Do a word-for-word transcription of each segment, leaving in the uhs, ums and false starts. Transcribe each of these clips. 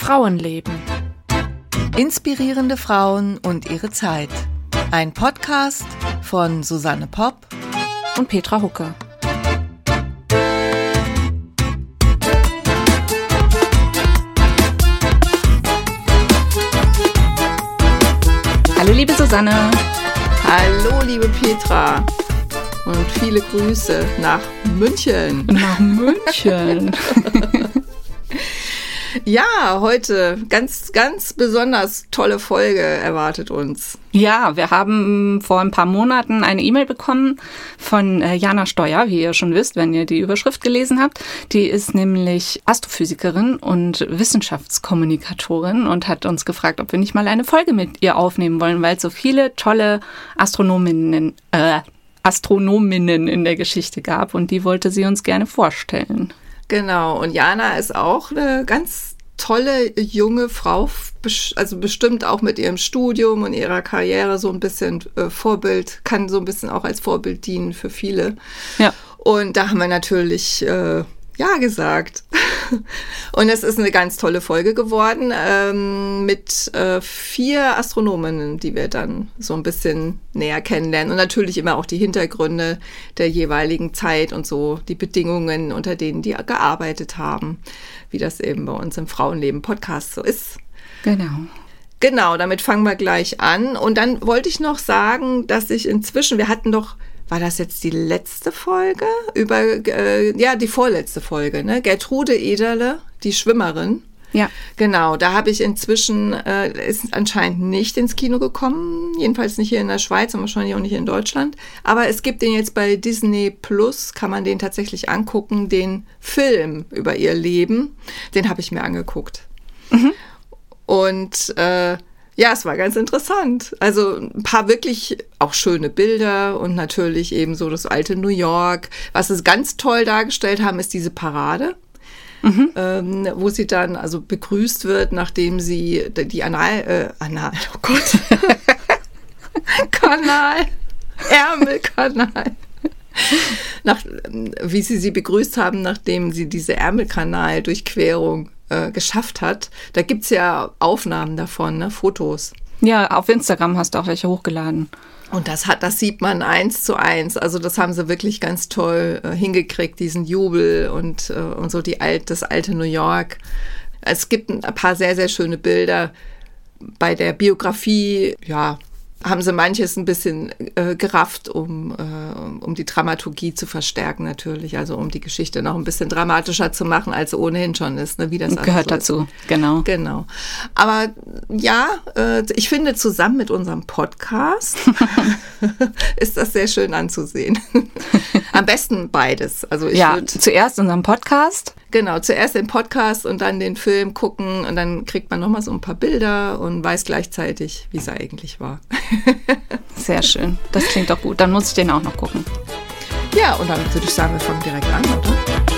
Frauenleben. Inspirierende Frauen und ihre Zeit. Ein Podcast von Susanne Popp und Petra Hucke. Hallo liebe Susanne. Hallo liebe Petra. Und viele Grüße nach München. Nach München. Ja, heute ganz, ganz besonders tolle Folge erwartet uns. Ja, wir haben vor ein paar Monaten eine E-Mail bekommen von Jana Steuer, wie ihr schon wisst, wenn ihr die Überschrift gelesen habt. Die ist nämlich Astrophysikerin und Wissenschaftskommunikatorin und hat uns gefragt, ob wir nicht mal eine Folge mit ihr aufnehmen wollen, weil es so viele tolle Astronominnen, äh, Astronominnen in der Geschichte gab und die wollte sie uns gerne vorstellen. Genau, und Jana ist auch eine ganz tolle junge Frau, also bestimmt auch mit ihrem Studium und ihrer Karriere so ein bisschen äh, Vorbild, kann so ein bisschen auch als Vorbild dienen für viele. Ja. Und da haben wir natürlich äh, ja gesagt. Und es ist eine ganz tolle Folge geworden ähm, mit äh, vier Astronominnen, die wir dann so ein bisschen näher kennenlernen. Und natürlich immer auch die Hintergründe der jeweiligen Zeit und so die Bedingungen, unter denen die gearbeitet haben, wie das eben bei uns im Frauenleben-Podcast so ist. Genau. Genau, damit fangen wir gleich an. Und dann wollte ich noch sagen, dass ich inzwischen, wir hatten doch, war das jetzt die letzte Folge? Über, äh, ja, die vorletzte Folge, ne? Gertrude Ederle, die Schwimmerin. Ja. Genau, da habe ich inzwischen, äh, ist anscheinend nicht ins Kino gekommen, jedenfalls nicht hier in der Schweiz und wahrscheinlich auch nicht in Deutschland. Aber es gibt den jetzt bei Disney Plus, kann man den tatsächlich angucken, den Film über ihr Leben. Den habe ich mir angeguckt. Mhm. Und äh, ja, es war ganz interessant. Also ein paar wirklich auch schöne Bilder und natürlich eben so das alte New York. Was es ganz toll dargestellt haben, ist diese Parade. Mhm. Ähm, wo sie dann also begrüßt wird, nachdem sie die Anal, äh, Anal, oh Gott, Kanal, Ärmelkanal, nach, wie sie sie begrüßt haben, nachdem sie diese Ärmelkanal-Durchquerung äh, geschafft hat. Da gibt's ja Aufnahmen davon, ne, Fotos. Ja, auf Instagram hast du auch welche hochgeladen. Und das hat, das sieht man eins zu eins. Also das haben sie wirklich ganz toll äh, hingekriegt, diesen Jubel und, äh, und so die alt, das alte New York. Es gibt ein paar sehr, sehr schöne Bilder. Bei der Biografie, ja, haben sie manches ein bisschen äh, gerafft, um, äh, um die Dramaturgie zu verstärken natürlich. Also um die Geschichte noch ein bisschen dramatischer zu machen, als sie ohnehin schon ist. Ne? Wie das gehört so dazu, ist. Genau. Genau. Aber ja, äh, ich finde, zusammen mit unserem Podcast ist das sehr schön anzusehen. Am besten beides. Also ich ja, würd, zuerst unseren Podcast. Genau, zuerst den Podcast und dann den Film gucken und dann kriegt man nochmal so ein paar Bilder und weiß gleichzeitig, wie es eigentlich war. Sehr schön, das klingt doch gut. Dann muss ich den auch noch gucken. Ja, und dann würde ich sagen, wir fangen direkt an, oder?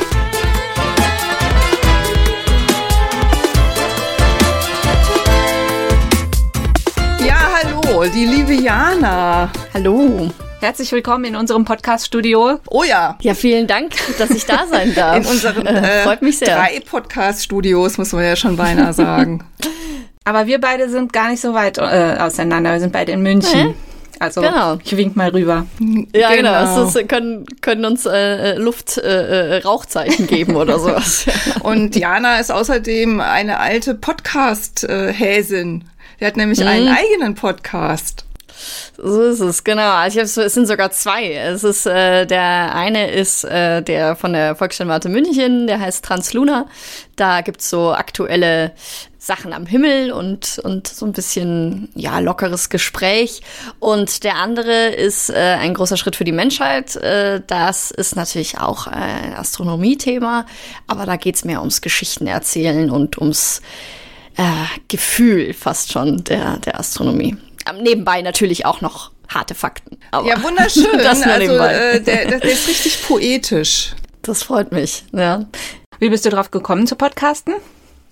Ja, hallo, die liebe Jana. Hallo. Herzlich willkommen in unserem Podcast-Studio. Oh ja. Ja, vielen Dank, dass ich da sein darf. In unseren äh, Freut mich sehr. drei Podcast-Studios, muss man ja schon beinahe sagen. Aber wir beide sind gar nicht so weit äh, auseinander. Wir sind beide in München. Mhm. Also genau. Ich wink mal rüber. Ja, genau. genau. Es ist, können, können uns äh, Luft-Rauchzeichen äh, geben oder sowas. Und Jana ist außerdem eine alte Podcast-Häsin. Die hat nämlich mhm. einen eigenen Podcast. So ist es, genau. Also ich hab, es sind sogar zwei. Es ist äh, der eine ist äh, der von der Volkssternwarte München, der heißt Transluna. Da gibt's so aktuelle Sachen am Himmel und und so ein bisschen ja lockeres Gespräch. Und der andere ist äh, ein großer Schritt für die Menschheit. Äh, das ist natürlich auch ein Astronomie-Thema, aber da geht's mehr ums Geschichten erzählen und ums äh, Gefühl fast schon der der Astronomie. Nebenbei natürlich auch noch harte Fakten. Aber ja, wunderschön. Das nur also äh, der, der, der ist richtig poetisch. Das freut mich, ja. Wie bist du drauf gekommen zu podcasten?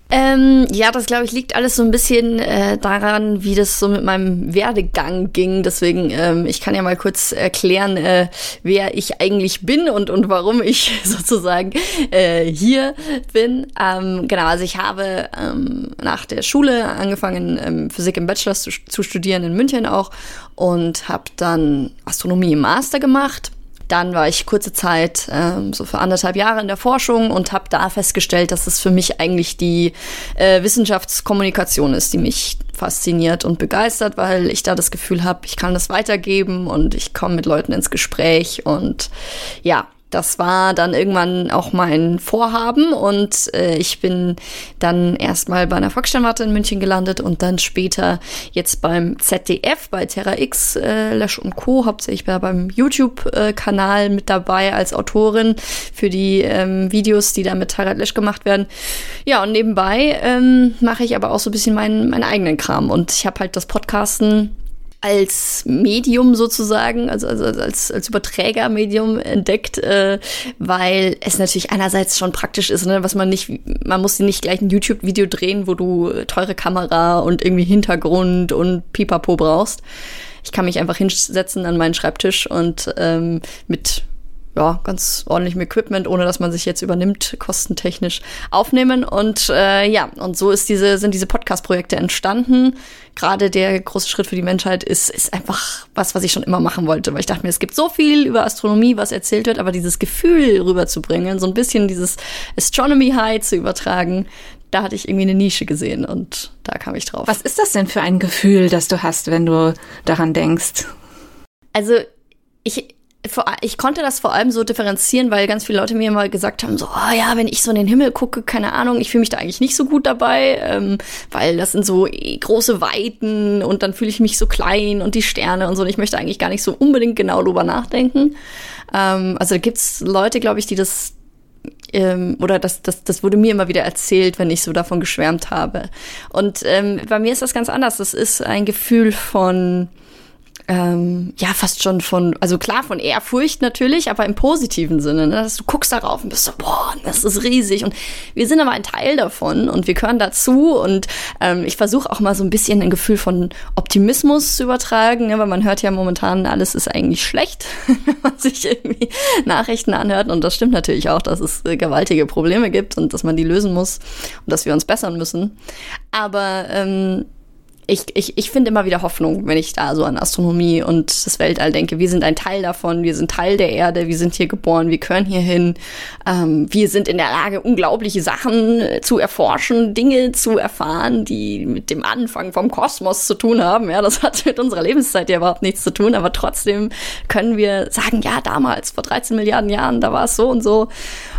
Ähm, ja, das glaube ich liegt alles so ein bisschen äh, daran, wie das so mit meinem Werdegang ging. Deswegen, ähm, ich kann ja mal kurz erklären, äh, wer ich eigentlich bin und und warum ich sozusagen äh, hier bin. Ähm, genau, also ich habe ähm, nach der Schule angefangen, ähm, Physik im Bachelor zu, zu studieren in München auch und habe dann Astronomie im Master gemacht. Dann war ich kurze Zeit, ähm, so für anderthalb Jahre in der Forschung und habe da festgestellt, dass es für mich eigentlich die äh, Wissenschaftskommunikation ist, die mich fasziniert und begeistert, weil ich da das Gefühl habe, ich kann das weitergeben und ich komme mit Leuten ins Gespräch und ja, das war dann irgendwann auch mein Vorhaben und äh, ich bin dann erstmal bei einer Volkssternwarte in München gelandet und dann später jetzt beim Z D F, bei Terra X, äh, Lesch und Co. Hauptsächlich beim YouTube-Kanal mit dabei als Autorin für die ähm, Videos, die da mit Harald Lesch gemacht werden. Ja, und nebenbei ähm, mache ich aber auch so ein bisschen meinen, meinen eigenen Kram und ich habe halt das Podcasten als Medium sozusagen, also, also als, als Überträgermedium entdeckt, äh, weil es natürlich einerseits schon praktisch ist, ne, was man nicht, man muss nicht gleich ein YouTube-Video drehen, wo du teure Kamera und irgendwie Hintergrund und Pipapo brauchst. Ich kann mich einfach hinsetzen an meinen Schreibtisch und ähm, mit ja, ganz ordentlichem Equipment, ohne dass man sich jetzt übernimmt, kostentechnisch aufnehmen. Und äh, ja, und so ist diese, sind diese Podcast-Projekte entstanden. Gerade der große Schritt für die Menschheit ist, ist einfach was, was ich schon immer machen wollte. Weil ich dachte mir, es gibt so viel über Astronomie, was erzählt wird, aber dieses Gefühl rüberzubringen, so ein bisschen dieses Astronomy-High zu übertragen, da hatte ich irgendwie eine Nische gesehen und da kam ich drauf. Was ist das denn für ein Gefühl, das du hast, wenn du daran denkst? Also ich... Ich konnte das vor allem so differenzieren, weil ganz viele Leute mir mal gesagt haben, so, oh ja, wenn ich so in den Himmel gucke, keine Ahnung, ich fühle mich da eigentlich nicht so gut dabei, ähm, weil das sind so große Weiten und dann fühle ich mich so klein und die Sterne und so und ich möchte eigentlich gar nicht so unbedingt genau drüber nachdenken. Ähm, also da gibt's Leute, glaube ich, die das ähm, oder das, das, das wurde mir immer wieder erzählt, wenn ich so davon geschwärmt habe. Und ähm, bei mir ist das ganz anders. Das ist ein Gefühl von Ähm, ja, fast schon von, also klar, von Ehrfurcht natürlich, aber im positiven Sinne, ne? Dass du guckst darauf und bist so, boah, das ist riesig und wir sind aber ein Teil davon und wir gehören dazu und ähm, ich versuche auch mal so ein bisschen ein Gefühl von Optimismus zu übertragen, ne? Weil man hört ja momentan, alles ist eigentlich schlecht, wenn man sich irgendwie Nachrichten anhört und das stimmt natürlich auch, dass es äh, gewaltige Probleme gibt und dass man die lösen muss und dass wir uns bessern müssen, aber ähm, Ich, ich, ich finde immer wieder Hoffnung, wenn ich da so an Astronomie und das Weltall denke. Wir sind ein Teil davon, wir sind Teil der Erde, wir sind hier geboren, wir gehören hier hin. Ähm, wir sind in der Lage, unglaubliche Sachen zu erforschen, Dinge zu erfahren, die mit dem Anfang vom Kosmos zu tun haben. Ja, das hat mit unserer Lebenszeit ja überhaupt nichts zu tun, aber trotzdem können wir sagen, ja, damals, vor dreizehn Milliarden Jahren, da war es so und so.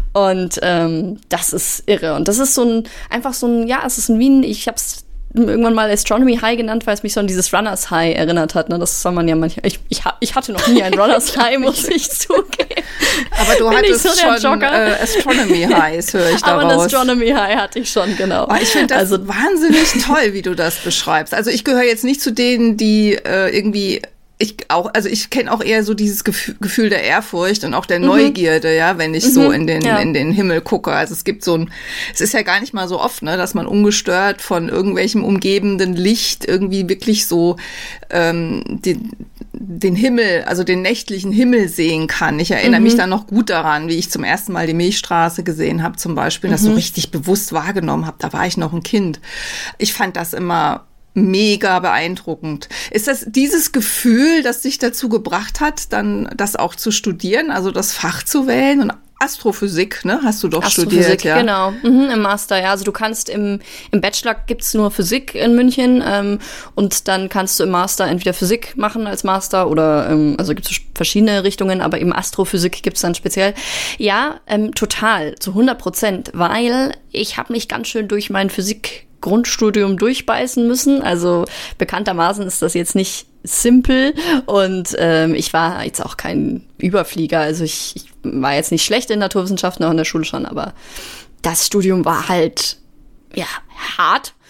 Und ähm, das ist irre. Und das ist so ein, einfach so ein, ja, es ist ein Wien, ich hab's irgendwann mal Astronomy High genannt, weil es mich so an dieses Runners High erinnert hat. Ne? Das soll man ja manchmal. Ich, ich, ich hatte noch nie ein Runners High, muss ich zugeben. Aber du Bin hattest so schon äh, Astronomy Highs, höre ich daraus. Aber ein Astronomy High hatte ich schon, genau. Oh, ich finde das also wahnsinnig toll, wie du das beschreibst. Also ich gehöre jetzt nicht zu denen, die äh, irgendwie Ich auch, also ich kenne auch eher so dieses Gefühl, Gefühl der Ehrfurcht und auch der mhm. Neugierde, ja, wenn ich mhm. so in den, ja. in den Himmel gucke. Also es gibt so ein, es ist ja gar nicht mal so oft, ne, dass man ungestört von irgendwelchem umgebenden Licht irgendwie wirklich so ähm, den, den Himmel, also den nächtlichen Himmel sehen kann. Ich erinnere mhm. mich dann noch gut daran, wie ich zum ersten Mal die Milchstraße gesehen habe, zum Beispiel, mhm. das so richtig bewusst wahrgenommen habe. Da war ich noch ein Kind. Ich fand das immer mega beeindruckend. Ist das dieses Gefühl, das dich dazu gebracht hat, dann das auch zu studieren, also das Fach zu wählen? Und Astrophysik, ne, hast du doch Astrophysik, studiert, ja? Genau, mhm, im Master, ja. Also du kannst im im Bachelor gibt's nur Physik in München ähm, und dann kannst du im Master entweder Physik machen als Master oder ähm, also gibt's verschiedene Richtungen, aber eben Astrophysik gibt's dann speziell. Ja, ähm, total, zu hundert Prozent, weil ich habe mich ganz schön durch mein Physik Grundstudium durchbeißen müssen. Also bekanntermaßen ist das jetzt nicht simpel und ähm, ich war jetzt auch kein Überflieger. Also ich, ich war jetzt nicht schlecht in Naturwissenschaften, auch in der Schule schon, aber das Studium war halt ja hart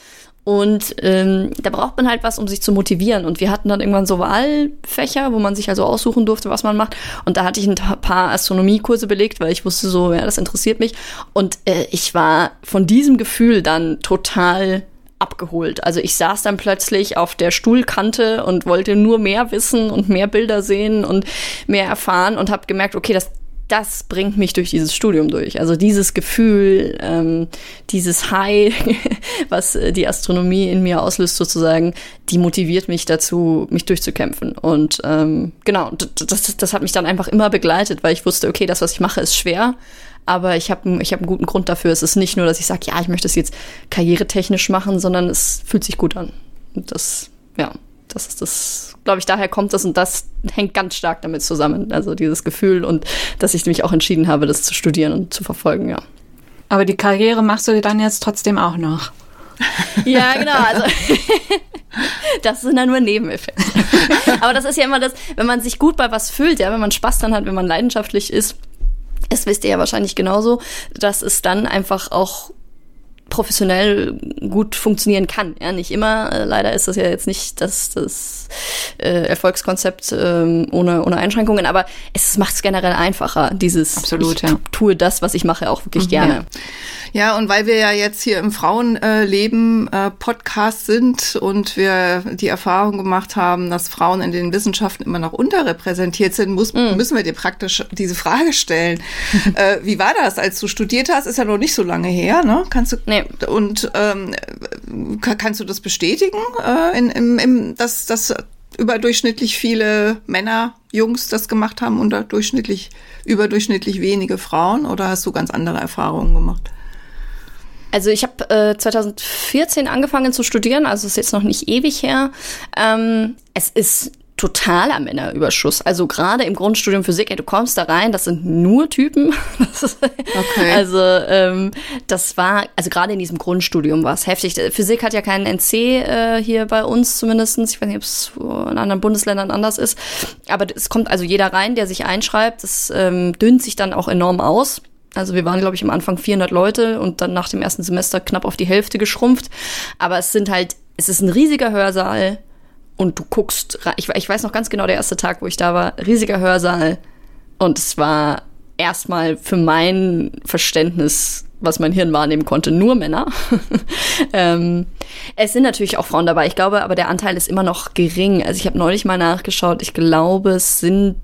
Und ähm, da braucht man halt was, um sich zu motivieren. Und wir hatten dann irgendwann so Wahlfächer, wo man sich also aussuchen durfte, was man macht. Und da hatte ich ein paar Astronomiekurse belegt, weil ich wusste so, ja, das interessiert mich. Und äh, ich war von diesem Gefühl dann total abgeholt. Also ich saß dann plötzlich auf der Stuhlkante und wollte nur mehr wissen und mehr Bilder sehen und mehr erfahren und habe gemerkt, okay, das das bringt mich durch dieses Studium durch. Also dieses Gefühl, ähm, dieses High, was äh, die Astronomie in mir auslöst sozusagen, die motiviert mich dazu, mich durchzukämpfen. Und ähm, genau, das, das hat mich dann einfach immer begleitet, weil ich wusste, okay, das, was ich mache, ist schwer, aber ich habe ich hab einen guten Grund dafür. Es ist nicht nur, dass ich sage, ja, ich möchte es jetzt karrieretechnisch machen, sondern es fühlt sich gut an. Und das, ja, das ist das, glaube ich, daher kommt das und das hängt ganz stark damit zusammen. Also dieses Gefühl und dass ich mich auch entschieden habe, das zu studieren und zu verfolgen, ja. Aber die Karriere machst du dann jetzt trotzdem auch noch? Ja, genau. Also das sind dann nur Nebeneffekte. Aber das ist ja immer das, wenn man sich gut bei was fühlt, ja, wenn man Spaß dran hat, wenn man leidenschaftlich ist, das wisst ihr ja wahrscheinlich genauso, dass es dann einfach auch professionell gut funktionieren kann. Ja, nicht immer. Äh, leider ist das ja jetzt nicht das, das äh, Erfolgskonzept ähm, ohne, ohne Einschränkungen, aber es macht es generell einfacher, dieses Absolut, ich ja. tue das, was ich mache, auch wirklich Mhm, gerne. ja. Ja, und weil wir ja jetzt hier im Frauenleben äh, Podcast sind und wir die Erfahrung gemacht haben, dass Frauen in den Wissenschaften immer noch unterrepräsentiert sind, muss, mm. müssen wir dir praktisch diese Frage stellen. äh, wie war das, als du studiert hast? Ist ja noch nicht so lange her, ne? Kannst du Nee. und ähm, kannst du das bestätigen, äh, in, im, im, dass, dass überdurchschnittlich viele Männer, Jungs das gemacht haben und durchschnittlich, überdurchschnittlich wenige Frauen? Oder hast du ganz andere Erfahrungen gemacht? Also ich habe äh, zwanzig vierzehn angefangen zu studieren, also ist jetzt noch nicht ewig her. Ähm, es ist totaler Männerüberschuss. Also gerade im Grundstudium Physik, ey, du kommst da rein, das sind nur Typen. Okay. Also ähm, das war, also gerade in diesem Grundstudium war es heftig. Physik hat ja keinen N C äh, hier bei uns zumindest. Ich weiß nicht, ob es in anderen Bundesländern anders ist. Aber es kommt also jeder rein, der sich einschreibt. Das ähm, dünnt sich dann auch enorm aus. Also wir waren, glaube ich, am Anfang vierhundert Leute und dann nach dem ersten Semester knapp auf die Hälfte geschrumpft. Aber es sind halt, es ist ein riesiger Hörsaal und du guckst, ich, ich weiß noch ganz genau, der erste Tag, wo ich da war, riesiger Hörsaal und es war erstmal für mein Verständnis, was mein Hirn wahrnehmen konnte, nur Männer. ähm, es sind natürlich auch Frauen dabei, ich glaube, aber der Anteil ist immer noch gering. Also ich habe neulich mal nachgeschaut, ich glaube, es sind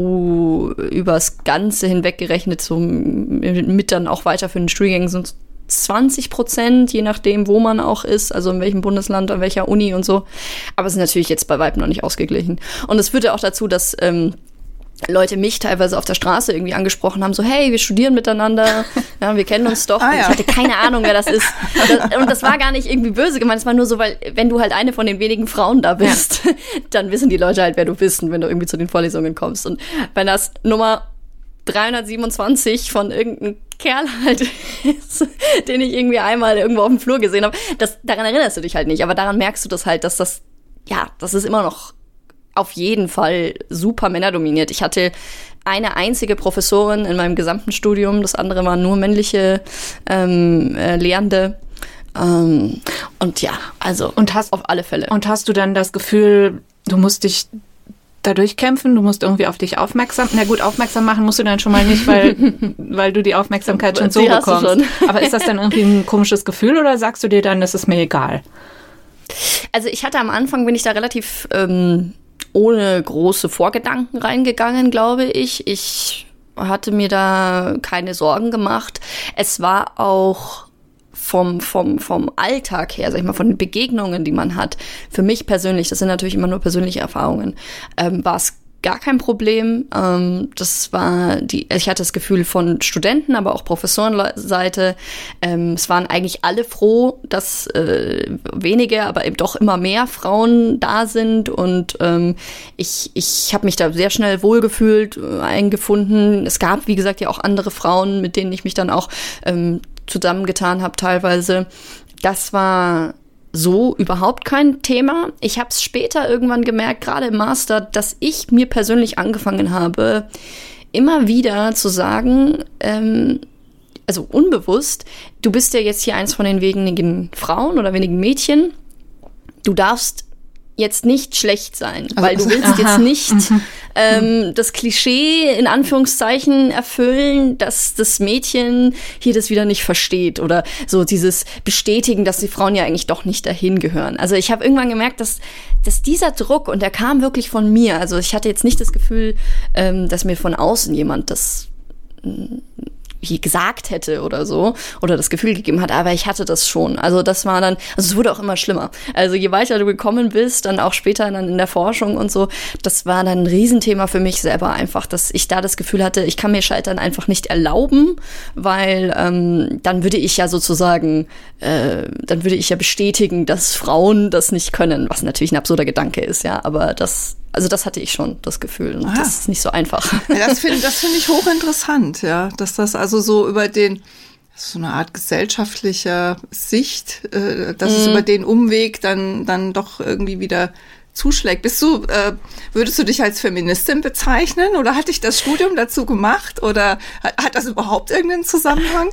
so übers Ganze hinweg gerechnet, so mit dann auch weiterführenden Studiengängen sind zwanzig Prozent, je nachdem, wo man auch ist, also in welchem Bundesland, an welcher Uni und so. Aber es ist natürlich jetzt bei weitem noch nicht ausgeglichen. Und es führte auch dazu, dass ähm, Leute mich teilweise auf der Straße irgendwie angesprochen haben, so, hey, wir studieren miteinander, ja, wir kennen uns doch. Ah, und ja. ich hatte keine Ahnung, wer das ist. Das, und das war gar nicht irgendwie böse gemeint, es war nur so, weil, wenn du halt eine von den wenigen Frauen da bist, ja. dann wissen die Leute halt, wer du bist und wenn du irgendwie zu den Vorlesungen kommst. Und wenn das Nummer dreihundertsiebenundzwanzig von irgendeinem Kerl halt ist, den ich irgendwie einmal irgendwo auf dem Flur gesehen habe, das, daran erinnerst du dich halt nicht, aber daran merkst du das halt, dass das, ja, das ist immer noch auf jeden Fall super männerdominiert. Ich hatte eine einzige Professorin in meinem gesamten Studium, das andere waren nur männliche ähm, äh, Lehrende. Ähm, und ja, also und hast, auf alle Fälle. Und hast du dann das Gefühl, du musst dich da durchkämpfen, du musst irgendwie auf dich aufmerksam, na gut, aufmerksam machen musst du dann schon mal nicht, weil, weil du die Aufmerksamkeit schon so Die hast du bekommst. schon. Aber ist das dann irgendwie ein komisches Gefühl oder sagst du dir dann, das ist mir egal? Also ich hatte am Anfang, bin ich da relativ ähm, ohne große Vorgedanken reingegangen, glaube ich. Ich hatte mir da keine Sorgen gemacht. Es war auch vom, vom, vom Alltag her, sag ich mal, von den Begegnungen, die man hat, für mich persönlich, das sind natürlich immer nur persönliche Erfahrungen, ähm, war es gar kein Problem. Ähm, das war die, ich hatte das Gefühl von Studenten, aber auch Professorenseite. Ähm, es waren eigentlich alle froh, dass äh, wenige, aber eben doch immer mehr Frauen da sind. Und ähm, ich, ich habe mich da sehr schnell wohlgefühlt, äh, eingefunden. Es gab, wie gesagt, ja auch andere Frauen, mit denen ich mich dann auch ähm, zusammengetan habe teilweise. Das war so überhaupt kein Thema. Ich habe es später irgendwann gemerkt, gerade im Master, dass ich mir persönlich angefangen habe, immer wieder zu sagen, ähm, also unbewusst, du bist ja jetzt hier eins von den wenigen Frauen oder wenigen Mädchen, du darfst jetzt nicht schlecht sein, also, weil du willst aha. jetzt nicht ähm, das Klischee in Anführungszeichen erfüllen, dass das Mädchen hier das wieder nicht versteht oder so dieses Bestätigen, dass die Frauen ja eigentlich doch nicht dahin gehören. Also ich habe irgendwann gemerkt, dass, dass dieser Druck, und der kam wirklich von mir, also ich hatte jetzt nicht das Gefühl, ähm, dass mir von außen jemand das wie gesagt hätte oder so, oder das Gefühl gegeben hat, aber ich hatte das schon. Also das war dann, also es wurde auch immer schlimmer. Also je weiter du gekommen bist, dann auch später dann in der Forschung und so, das war dann ein Riesenthema für mich selber einfach, dass ich da das Gefühl hatte, ich kann mir Scheitern einfach nicht erlauben, weil ähm, dann würde ich ja sozusagen, äh, dann würde ich ja bestätigen, dass Frauen das nicht können, was natürlich ein absurder Gedanke ist, ja, aber das Also das hatte ich schon, das Gefühl. Und ah. das ist nicht so einfach. Ja, das finde das finde ich hochinteressant, ja. Dass das also so über den, so eine Art gesellschaftlicher Sicht, äh, dass mm. es über den Umweg dann, dann doch irgendwie wieder zuschlägt. Bist du, äh, würdest du dich als Feministin bezeichnen oder hat dich das Studium dazu gemacht oder hat, hat das überhaupt irgendeinen Zusammenhang?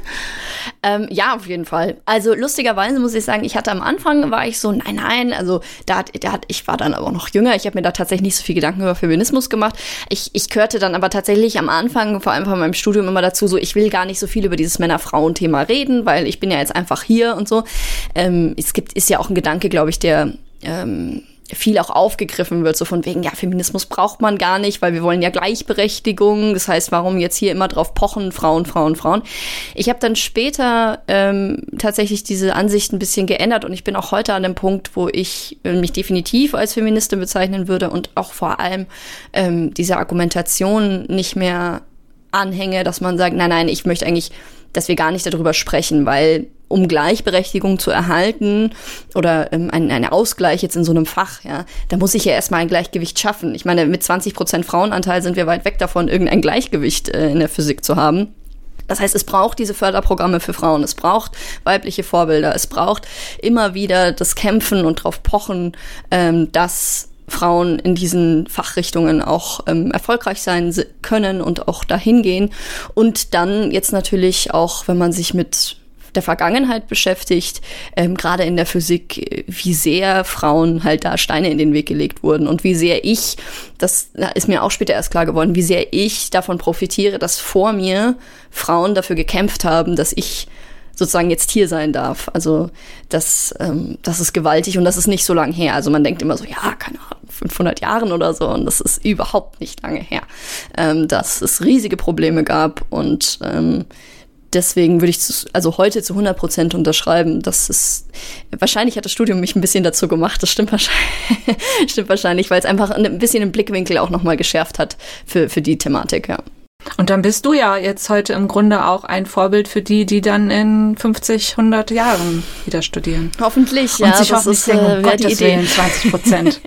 Ähm, ja, auf jeden Fall. Also lustigerweise muss ich sagen, ich hatte am Anfang, war ich so, nein, nein, also da hat, da hat, ich war dann aber auch noch jünger, ich habe mir da tatsächlich nicht so viel Gedanken über Feminismus gemacht. Ich, ich gehörte dann aber tatsächlich am Anfang, vor allem von meinem Studium immer dazu, so ich will gar nicht so viel über dieses Männer-Frauen-Thema reden, weil ich bin ja jetzt einfach hier und so. Ähm, es gibt, ist ja auch ein Gedanke, glaube ich, der ähm, viel auch aufgegriffen wird, so von wegen, ja, Feminismus braucht man gar nicht, weil wir wollen ja Gleichberechtigung. Das heißt, warum jetzt hier immer drauf pochen, Frauen, Frauen, Frauen. Ich habe dann später ähm, tatsächlich diese Ansicht ein bisschen geändert und ich bin auch heute an dem Punkt, wo ich mich definitiv als Feministin bezeichnen würde und auch vor allem ähm, diese Argumentation nicht mehr anhänge, dass man sagt, nein, nein, ich möchte eigentlich, dass wir gar nicht darüber sprechen, weil um Gleichberechtigung zu erhalten oder ähm, ein, ein Ausgleich jetzt in so einem Fach, ja, da muss ich ja erstmal ein Gleichgewicht schaffen. Ich meine, mit zwanzig Prozent Frauenanteil sind wir weit weg davon, irgendein Gleichgewicht äh, in der Physik zu haben. Das heißt, es braucht diese Förderprogramme für Frauen, es braucht weibliche Vorbilder, es braucht immer wieder das Kämpfen und drauf pochen, ähm, dass Frauen in diesen Fachrichtungen auch ähm, erfolgreich sein können und auch dahin gehen. Und dann jetzt natürlich auch, wenn man sich mit der Vergangenheit beschäftigt, ähm, gerade in der Physik, wie sehr Frauen halt da Steine in den Weg gelegt wurden und wie sehr ich, das ist mir auch später erst klar geworden, wie sehr ich davon profitiere, dass vor mir Frauen dafür gekämpft haben, dass ich sozusagen jetzt hier sein darf. Also das, ähm, das ist gewaltig und das ist nicht so lang her. Also man denkt immer so, ja, keine Ahnung, fünfhundert Jahren oder so und das ist überhaupt nicht lange her. Ähm, dass es riesige Probleme gab und ähm, deswegen würde ich zu, also heute zu hundert Prozent unterschreiben, dass es, wahrscheinlich hat das Studium mich ein bisschen dazu gemacht, das stimmt wahrscheinlich, stimmt wahrscheinlich, weil es einfach ein bisschen den Blickwinkel auch nochmal geschärft hat für, für die Thematik, ja. Und dann bist du ja jetzt heute im Grunde auch ein Vorbild für die, die dann in fünfzig, hundert Jahren wieder studieren. Hoffentlich, ja. Und sich hoffentlich denken, um Gottes Willen, zwanzig Prozent.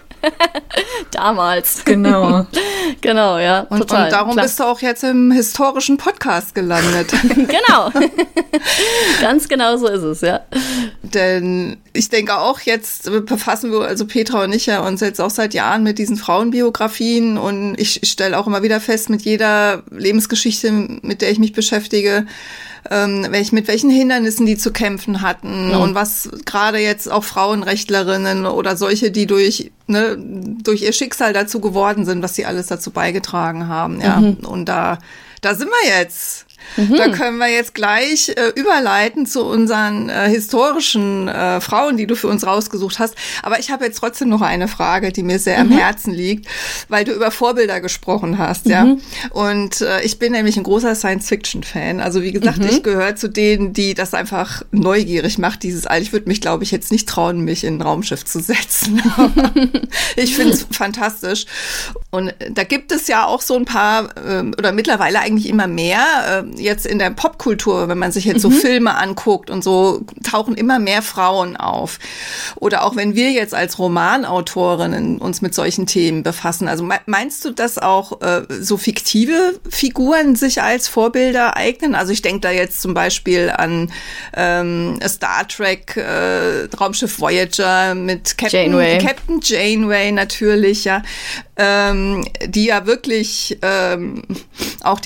Damals. Genau. Genau, ja. Und, total, und darum klar. bist du auch jetzt im historischen Podcast gelandet. Genau. Ganz genau so ist es, ja. Denn ich denke auch, jetzt befassen wir, also Petra und ich ja uns jetzt auch seit Jahren mit diesen Frauenbiografien und ich stelle auch immer wieder fest, mit jeder Lebensgeschichte, mit der ich mich beschäftige, ähm, welch, mit welchen Hindernissen die zu kämpfen hatten ja. und was gerade jetzt auch Frauenrechtlerinnen oder solche, die durch ne, durch ihr Schicksal dazu geworden sind, was sie alles dazu beigetragen haben. Ja, mhm. Und da da sind wir jetzt. Mhm. Da können wir jetzt gleich äh, überleiten zu unseren äh, historischen äh, Frauen, die du für uns rausgesucht hast. Aber ich habe jetzt trotzdem noch eine Frage, die mir sehr mhm. am Herzen liegt, weil du über Vorbilder gesprochen hast, mhm. ja. Und äh, ich bin nämlich ein großer Science-Fiction-Fan. Also wie gesagt, mhm. ich gehöre zu denen, die das einfach neugierig macht, dieses All. Ich würde mich, glaube ich, jetzt nicht trauen, mich in ein Raumschiff zu setzen. Ich finde es fantastisch. Und da gibt es ja auch so ein paar, äh, oder mittlerweile eigentlich immer mehr, äh, jetzt in der Popkultur, wenn man sich jetzt so mhm. Filme anguckt und so, tauchen immer mehr Frauen auf. Oder auch wenn wir jetzt als Romanautorinnen uns mit solchen Themen befassen. Also meinst du, dass auch äh, so fiktive Figuren sich als Vorbilder eignen? Also ich denke da jetzt zum Beispiel an ähm, Star Trek, äh, Raumschiff Voyager mit Captain Janeway, Captain Janeway natürlich, ja, ähm, die ja wirklich ähm, auch die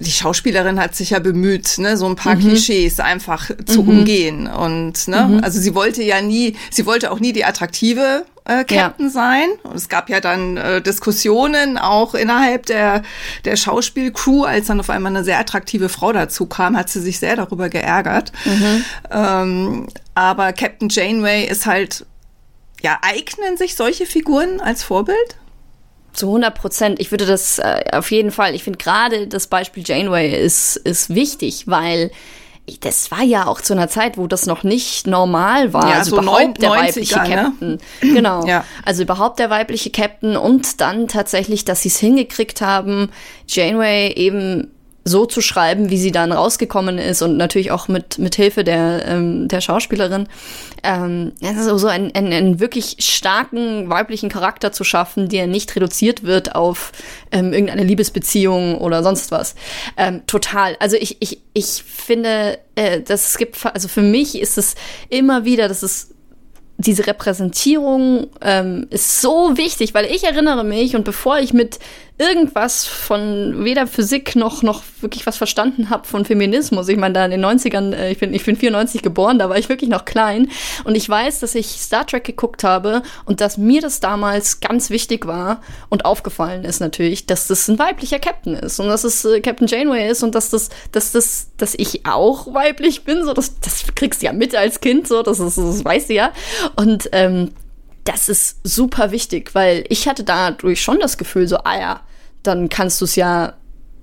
die Schauspielerin hat sich ja bemüht, ne, so ein paar Mhm. Klischees einfach zu Mhm. umgehen. Und ne, Mhm. also sie wollte ja nie, sie wollte auch nie die attraktive äh, Captain ja. sein. Und es gab ja dann äh, Diskussionen auch innerhalb der, der Schauspielcrew, als dann auf einmal eine sehr attraktive Frau dazu kam, hat sie sich sehr darüber geärgert. Mhm. Ähm, aber Captain Janeway ist halt, ja, eignen sich solche Figuren als Vorbild? Zu hundert Prozent. Ich würde das äh, auf jeden Fall, ich finde gerade das Beispiel Janeway ist, ist wichtig, weil das war ja auch zu einer Zeit, wo das noch nicht normal war. Ja, also so überhaupt der neunziger, weibliche ne? Captain. Genau. Ja. Also überhaupt der weibliche Captain und dann tatsächlich, dass sie es hingekriegt haben, Janeway eben so zu schreiben, wie sie dann rausgekommen ist und natürlich auch mit mit Hilfe der ähm, der Schauspielerin, ähm, also so einen, einen, einen wirklich starken weiblichen Charakter zu schaffen, der nicht reduziert wird auf ähm, irgendeine Liebesbeziehung oder sonst was. Ähm, total. Also ich ich ich finde, äh, dass es gibt, also für mich ist es immer wieder, dass es diese Repräsentierung ähm, ist so wichtig, weil ich erinnere mich, und bevor ich mit irgendwas von weder Physik noch noch wirklich was verstanden habe von Feminismus, ich meine, da in den neunzigern, äh, ich bin ich bin vierundneunzig geboren, da war ich wirklich noch klein, und ich weiß, dass ich Star Trek geguckt habe und dass mir das damals ganz wichtig war und aufgefallen ist natürlich, dass das ein weiblicher Captain ist und dass es äh, Captain Janeway ist und dass das dass das dass ich auch weiblich bin, so das das kriegst du ja mit als Kind, so das ist das weißt du ja. Und ähm, das ist super wichtig, weil ich hatte dadurch schon das Gefühl, so, ah ja, dann kannst du es ja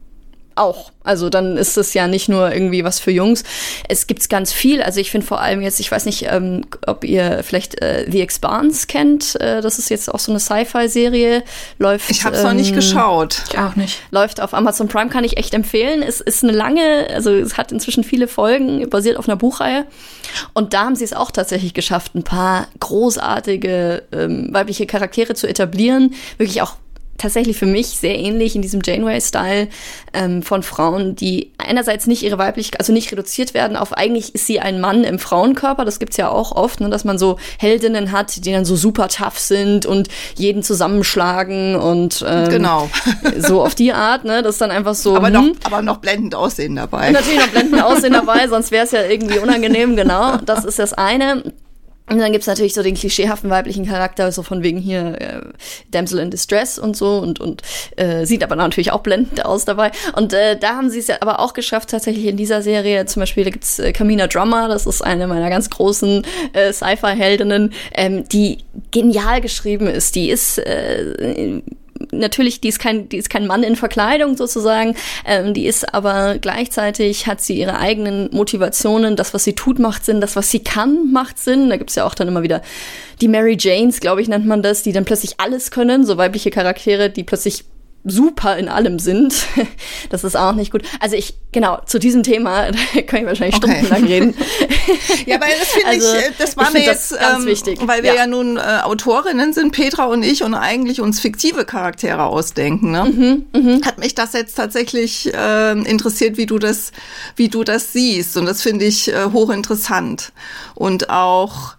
auch. Also dann ist es ja nicht nur irgendwie was für Jungs. Es gibt ganz viel. Also ich finde vor allem jetzt, ich weiß nicht, ähm, ob ihr vielleicht äh, The Expanse kennt. Äh, das ist jetzt auch so eine Sci-Fi-Serie. Läuft. Ich habe es ähm, noch nicht geschaut. Ich auch nicht. Läuft auf Amazon Prime, kann ich echt empfehlen. Es ist eine lange, also es hat inzwischen viele Folgen, basiert auf einer Buchreihe. Und da haben sie es auch tatsächlich geschafft, ein paar großartige ähm, weibliche Charaktere zu etablieren. Wirklich auch tatsächlich für mich sehr ähnlich in diesem Janeway-Style ähm, von Frauen, die einerseits nicht ihre Weiblichkeit, also nicht reduziert werden auf, eigentlich ist sie ein Mann im Frauenkörper, das gibt's ja auch oft, ne, dass man so Heldinnen hat, die dann so super tough sind und jeden zusammenschlagen und ähm, genau. so auf die Art, ne, das ist dann einfach so. Aber, hm. noch, aber noch blendend aussehen dabei. Und natürlich noch blendend aussehen dabei, sonst wäre es ja irgendwie unangenehm, genau, das ist das eine. Und dann gibt's natürlich so den klischeehaften weiblichen Charakter, so von wegen hier äh, Damsel in Distress und so und und äh, sieht aber natürlich auch blendend aus dabei. Und äh, da haben sie es ja aber auch geschafft, tatsächlich in dieser Serie, zum Beispiel, da gibt's äh, Camina Drummer, das ist eine meiner ganz großen äh, Sci-Fi-Heldinnen, ähm, die genial geschrieben ist. Die ist äh, natürlich, die ist kein, die ist kein Mann in Verkleidung sozusagen, ähm, die ist aber gleichzeitig, hat sie ihre eigenen Motivationen, das, was sie tut, macht Sinn, das, was sie kann, macht Sinn. Da gibt's ja auch dann immer wieder die Mary Janes, glaube ich, nennt man das, die dann plötzlich alles können, so weibliche Charaktere, die plötzlich super in allem sind. Das ist auch nicht gut. Also ich, genau, zu diesem Thema, da kann ich wahrscheinlich okay. stundenlang reden. Ja, weil das finde also, ich, das war ich mir das jetzt, ganz ähm, wichtig. weil wir ja, ja nun äh, Autorinnen sind, Petra und ich, und eigentlich uns fiktive Charaktere ausdenken, ne? Mhm, mh. Hat mich das jetzt tatsächlich äh, interessiert, wie du das, wie du das siehst. Und das finde ich äh, hochinteressant. Und auch,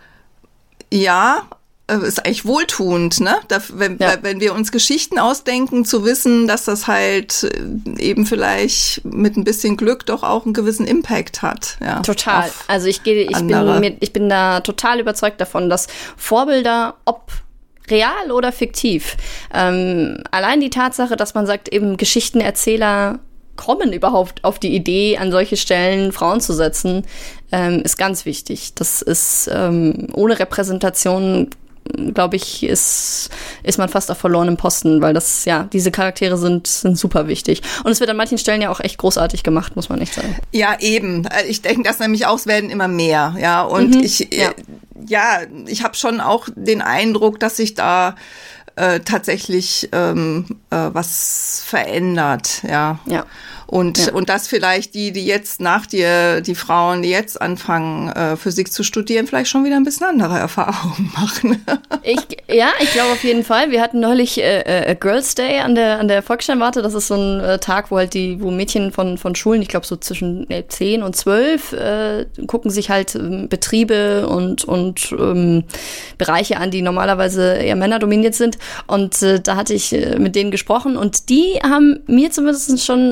ja, ist eigentlich wohltuend, ne? Da, wenn, ja. wenn wir uns Geschichten ausdenken, zu wissen, dass das halt eben vielleicht mit ein bisschen Glück doch auch einen gewissen Impact hat. Ja, total. Also ich gehe, ich bin, mir, ich bin da total überzeugt davon, dass Vorbilder, ob real oder fiktiv, ähm, allein die Tatsache, dass man sagt, eben Geschichtenerzähler kommen überhaupt auf die Idee, an solche Stellen Frauen zu setzen, ähm, ist ganz wichtig. Das ist ähm, ohne Repräsentation, glaube ich, ist, ist man fast auf verlorenem Posten, weil das, ja, diese Charaktere sind, sind super wichtig. Und es wird an manchen Stellen ja auch echt großartig gemacht, muss man echt sagen. Ja, eben. Ich denke das nämlich auch, es werden immer mehr, ja. Und mhm, ich, ja, ja ich habe schon auch den Eindruck, dass sich da äh, tatsächlich ähm, äh, was verändert, ja. Ja. Und, ja. und dass vielleicht die, die jetzt nach dir, die Frauen, die jetzt anfangen, äh, Physik zu studieren, vielleicht schon wieder ein bisschen andere Erfahrungen machen. ich, ja, ich glaube auf jeden Fall. Wir hatten neulich äh, äh, Girls Day an der, an der Volkssternwarte. Das ist so ein äh, Tag, wo halt die, wo Mädchen von, von Schulen, ich glaube so zwischen äh, zehn und zwölf, äh, gucken sich halt äh, Betriebe und, und ähm, Bereiche an, die normalerweise eher männerdominiert sind. Und äh, da hatte ich äh, mit denen gesprochen und die haben mir zumindest schon erzählt,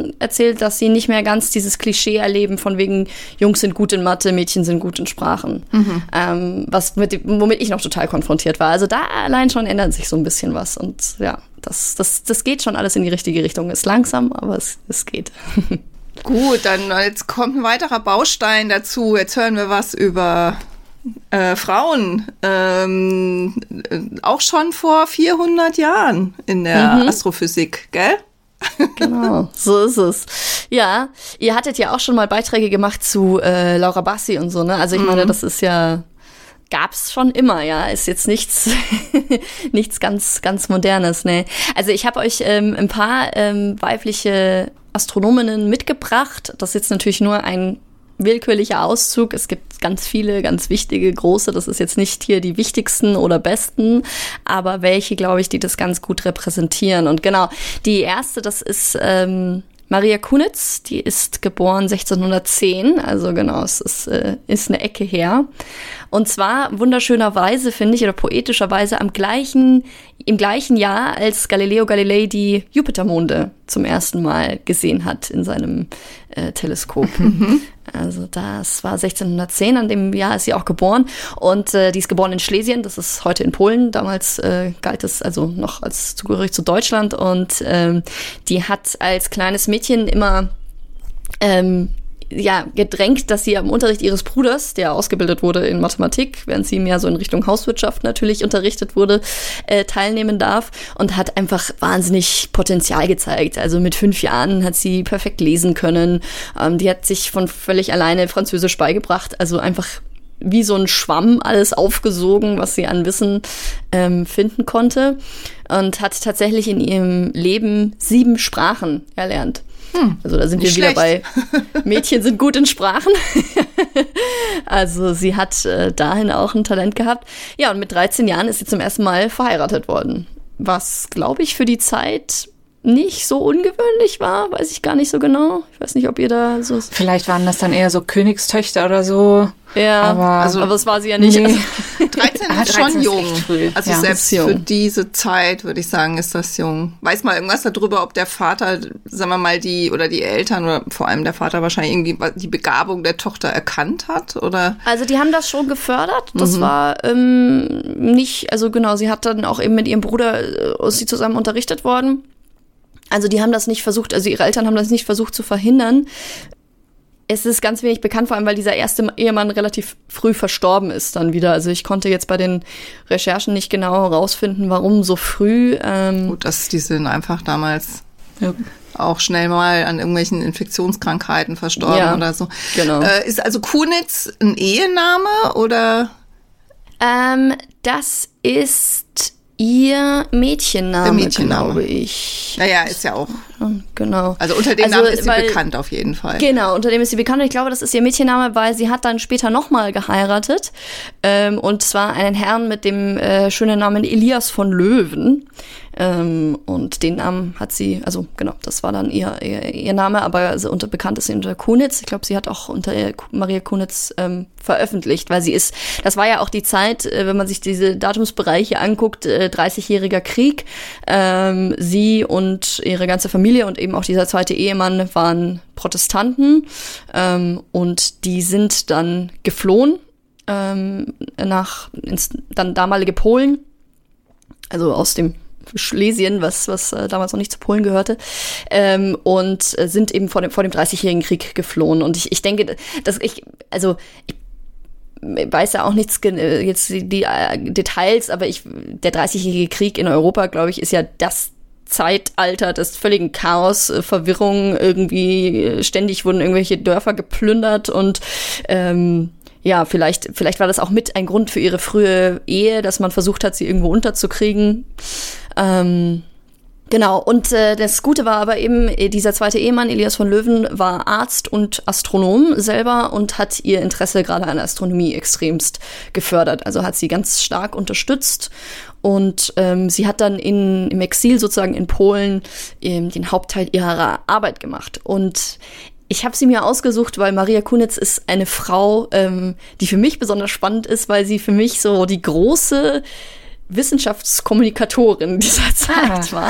erzählt, dass sie nicht mehr ganz dieses Klischee erleben von wegen Jungs sind gut in Mathe, Mädchen sind gut in Sprachen. Mhm. Ähm, was mit, womit ich noch total konfrontiert war. Also da allein schon ändert sich so ein bisschen was. Und ja, das, das, das geht schon alles in die richtige Richtung. Ist langsam, aber es, es geht. Gut, dann jetzt kommt ein weiterer Baustein dazu. Jetzt hören wir was über Äh, Frauen, ähm, auch schon vor vierhundert Jahren in der mhm. Astrophysik, gell? Genau, so ist es. Ja, ihr hattet ja auch schon mal Beiträge gemacht zu äh, Laura Bassi und so, ne? Also ich mhm. meine, das ist ja, gab's schon immer, ja, ist jetzt nichts, nichts ganz, ganz Modernes, ne? Also ich habe euch ähm, ein paar ähm, weibliche Astronominnen mitgebracht. Das ist jetzt natürlich nur ein willkürlicher Auszug. Es gibt ganz viele, ganz wichtige, große. Das ist jetzt nicht hier die wichtigsten oder besten, aber welche, glaube ich, die das ganz gut repräsentieren. Und genau, die erste, das ist ähm, Maria Kunitz. Die ist geboren sechzehnhundertzehn. Also genau, es ist, äh, ist eine Ecke her. Und zwar wunderschönerweise, finde ich, oder poetischerweise am gleichen, im gleichen Jahr, als Galileo Galilei die Jupitermonde zum ersten Mal gesehen hat in seinem äh, Teleskop. Mhm. Also das war sechzehnhundertzehn, an dem Jahr ist sie auch geboren. Und äh, die ist geboren in Schlesien, das ist heute in Polen. Damals äh, galt es also noch als zugehörig zu Deutschland. Und ähm, die hat als kleines Mädchen immer ähm, ja, gedrängt, dass sie am Unterricht ihres Bruders, der ausgebildet wurde in Mathematik, während sie mehr so in Richtung Hauswirtschaft natürlich unterrichtet wurde, äh, teilnehmen darf, und hat einfach wahnsinnig Potenzial gezeigt. Also mit fünf Jahren hat sie perfekt lesen können. Ähm, die hat sich von völlig alleine Französisch beigebracht, also einfach wie so ein Schwamm alles aufgesogen, was sie an Wissen ähm, finden konnte, und hat tatsächlich in ihrem Leben sieben Sprachen erlernt. Hm, also da sind wir wieder bei Mädchen sind gut in Sprachen. Also sie hat äh, dahin auch ein Talent gehabt. Ja, und mit dreizehn Jahren ist sie zum ersten Mal verheiratet worden. Was, glaube ich, für die Zeit nicht so ungewöhnlich war, weiß ich gar nicht so genau. Ich weiß nicht, ob ihr da so... Vielleicht waren das dann eher so Königstöchter oder so. Ja, aber, also, aber das war sie ja nicht. Nee. Also, dreizehn ist schon dreizehn jung. Ist früh. Also ja, selbst für diese Zeit, würde ich sagen, ist das jung. Weiß mal irgendwas darüber, ob der Vater, sagen wir mal, die oder die Eltern oder vor allem der Vater wahrscheinlich irgendwie die Begabung der Tochter erkannt hat? Oder? Also die haben das schon gefördert. Das mhm. war ähm, nicht, also genau, sie hat dann auch eben mit ihrem Bruder äh, sie zusammen unterrichtet worden. Also die haben das nicht versucht, also ihre Eltern haben das nicht versucht zu verhindern. Es ist ganz wenig bekannt, vor allem, weil dieser erste Ehemann relativ früh verstorben ist dann wieder. Also ich konnte jetzt bei den Recherchen nicht genau herausfinden, warum so früh. Ähm Gut, dass die sind einfach damals ja. auch schnell mal an irgendwelchen Infektionskrankheiten verstorben ja, oder so. Genau. Äh, ist also Kunitz ein Ehename oder? Ähm, das ist ihr Mädchenname, Mädchenname, glaube ich. Naja, ist ja auch. Genau. Also unter dem also, Namen ist sie weil, bekannt auf jeden Fall. Genau, unter dem ist sie bekannt. Und ich glaube, das ist ihr Mädchenname, weil sie hat dann später nochmal geheiratet. Ähm, und zwar einen Herrn mit dem äh, schönen Namen Elias von Löwen. Ähm, und den Namen hat sie, also genau, das war dann ihr, ihr, ihr Name, aber also unter, bekannt ist sie unter Kunitz. Ich glaube, sie hat auch unter Maria Kunitz ähm, veröffentlicht, weil sie ist, das war ja auch die Zeit, äh, wenn man sich diese Datumsbereiche anguckt, äh, dreißigjähriger Krieg. Ähm, sie und ihre ganze Familie und eben auch dieser zweite Ehemann waren Protestanten, ähm, und die sind dann geflohen ähm, nach ins dann damalige Polen, also aus dem Schlesien, was was äh, damals noch nicht zu Polen gehörte, ähm, und äh, sind eben vor dem vor dem dreißigjährigen Krieg geflohen. Und ich ich denke, dass ich also ich weiß ja auch nichts jetzt die, die äh, Details, aber ich der dreißigjährige Krieg in Europa, glaube ich, ist ja das Zeitalter des völligen Chaos, äh, Verwirrung, irgendwie äh, ständig wurden irgendwelche Dörfer geplündert und ähm, ja, vielleicht, vielleicht war das auch mit ein Grund für ihre frühe Ehe, dass man versucht hat, sie irgendwo unterzukriegen. Ähm, genau, und äh, das Gute war aber eben, dieser zweite Ehemann, Elias von Löwen, war Arzt und Astronom selber und hat ihr Interesse gerade an Astronomie extremst gefördert. Also hat sie ganz stark unterstützt. Und ähm, sie hat dann in, im Exil sozusagen in Polen ähm, den Hauptteil ihrer Arbeit gemacht. Und ich habe sie mir ausgesucht, weil Maria Kunitz ist eine Frau, ähm, die für mich besonders spannend ist, weil sie für mich so die große Wissenschaftskommunikatorin dieser Zeit ah. war.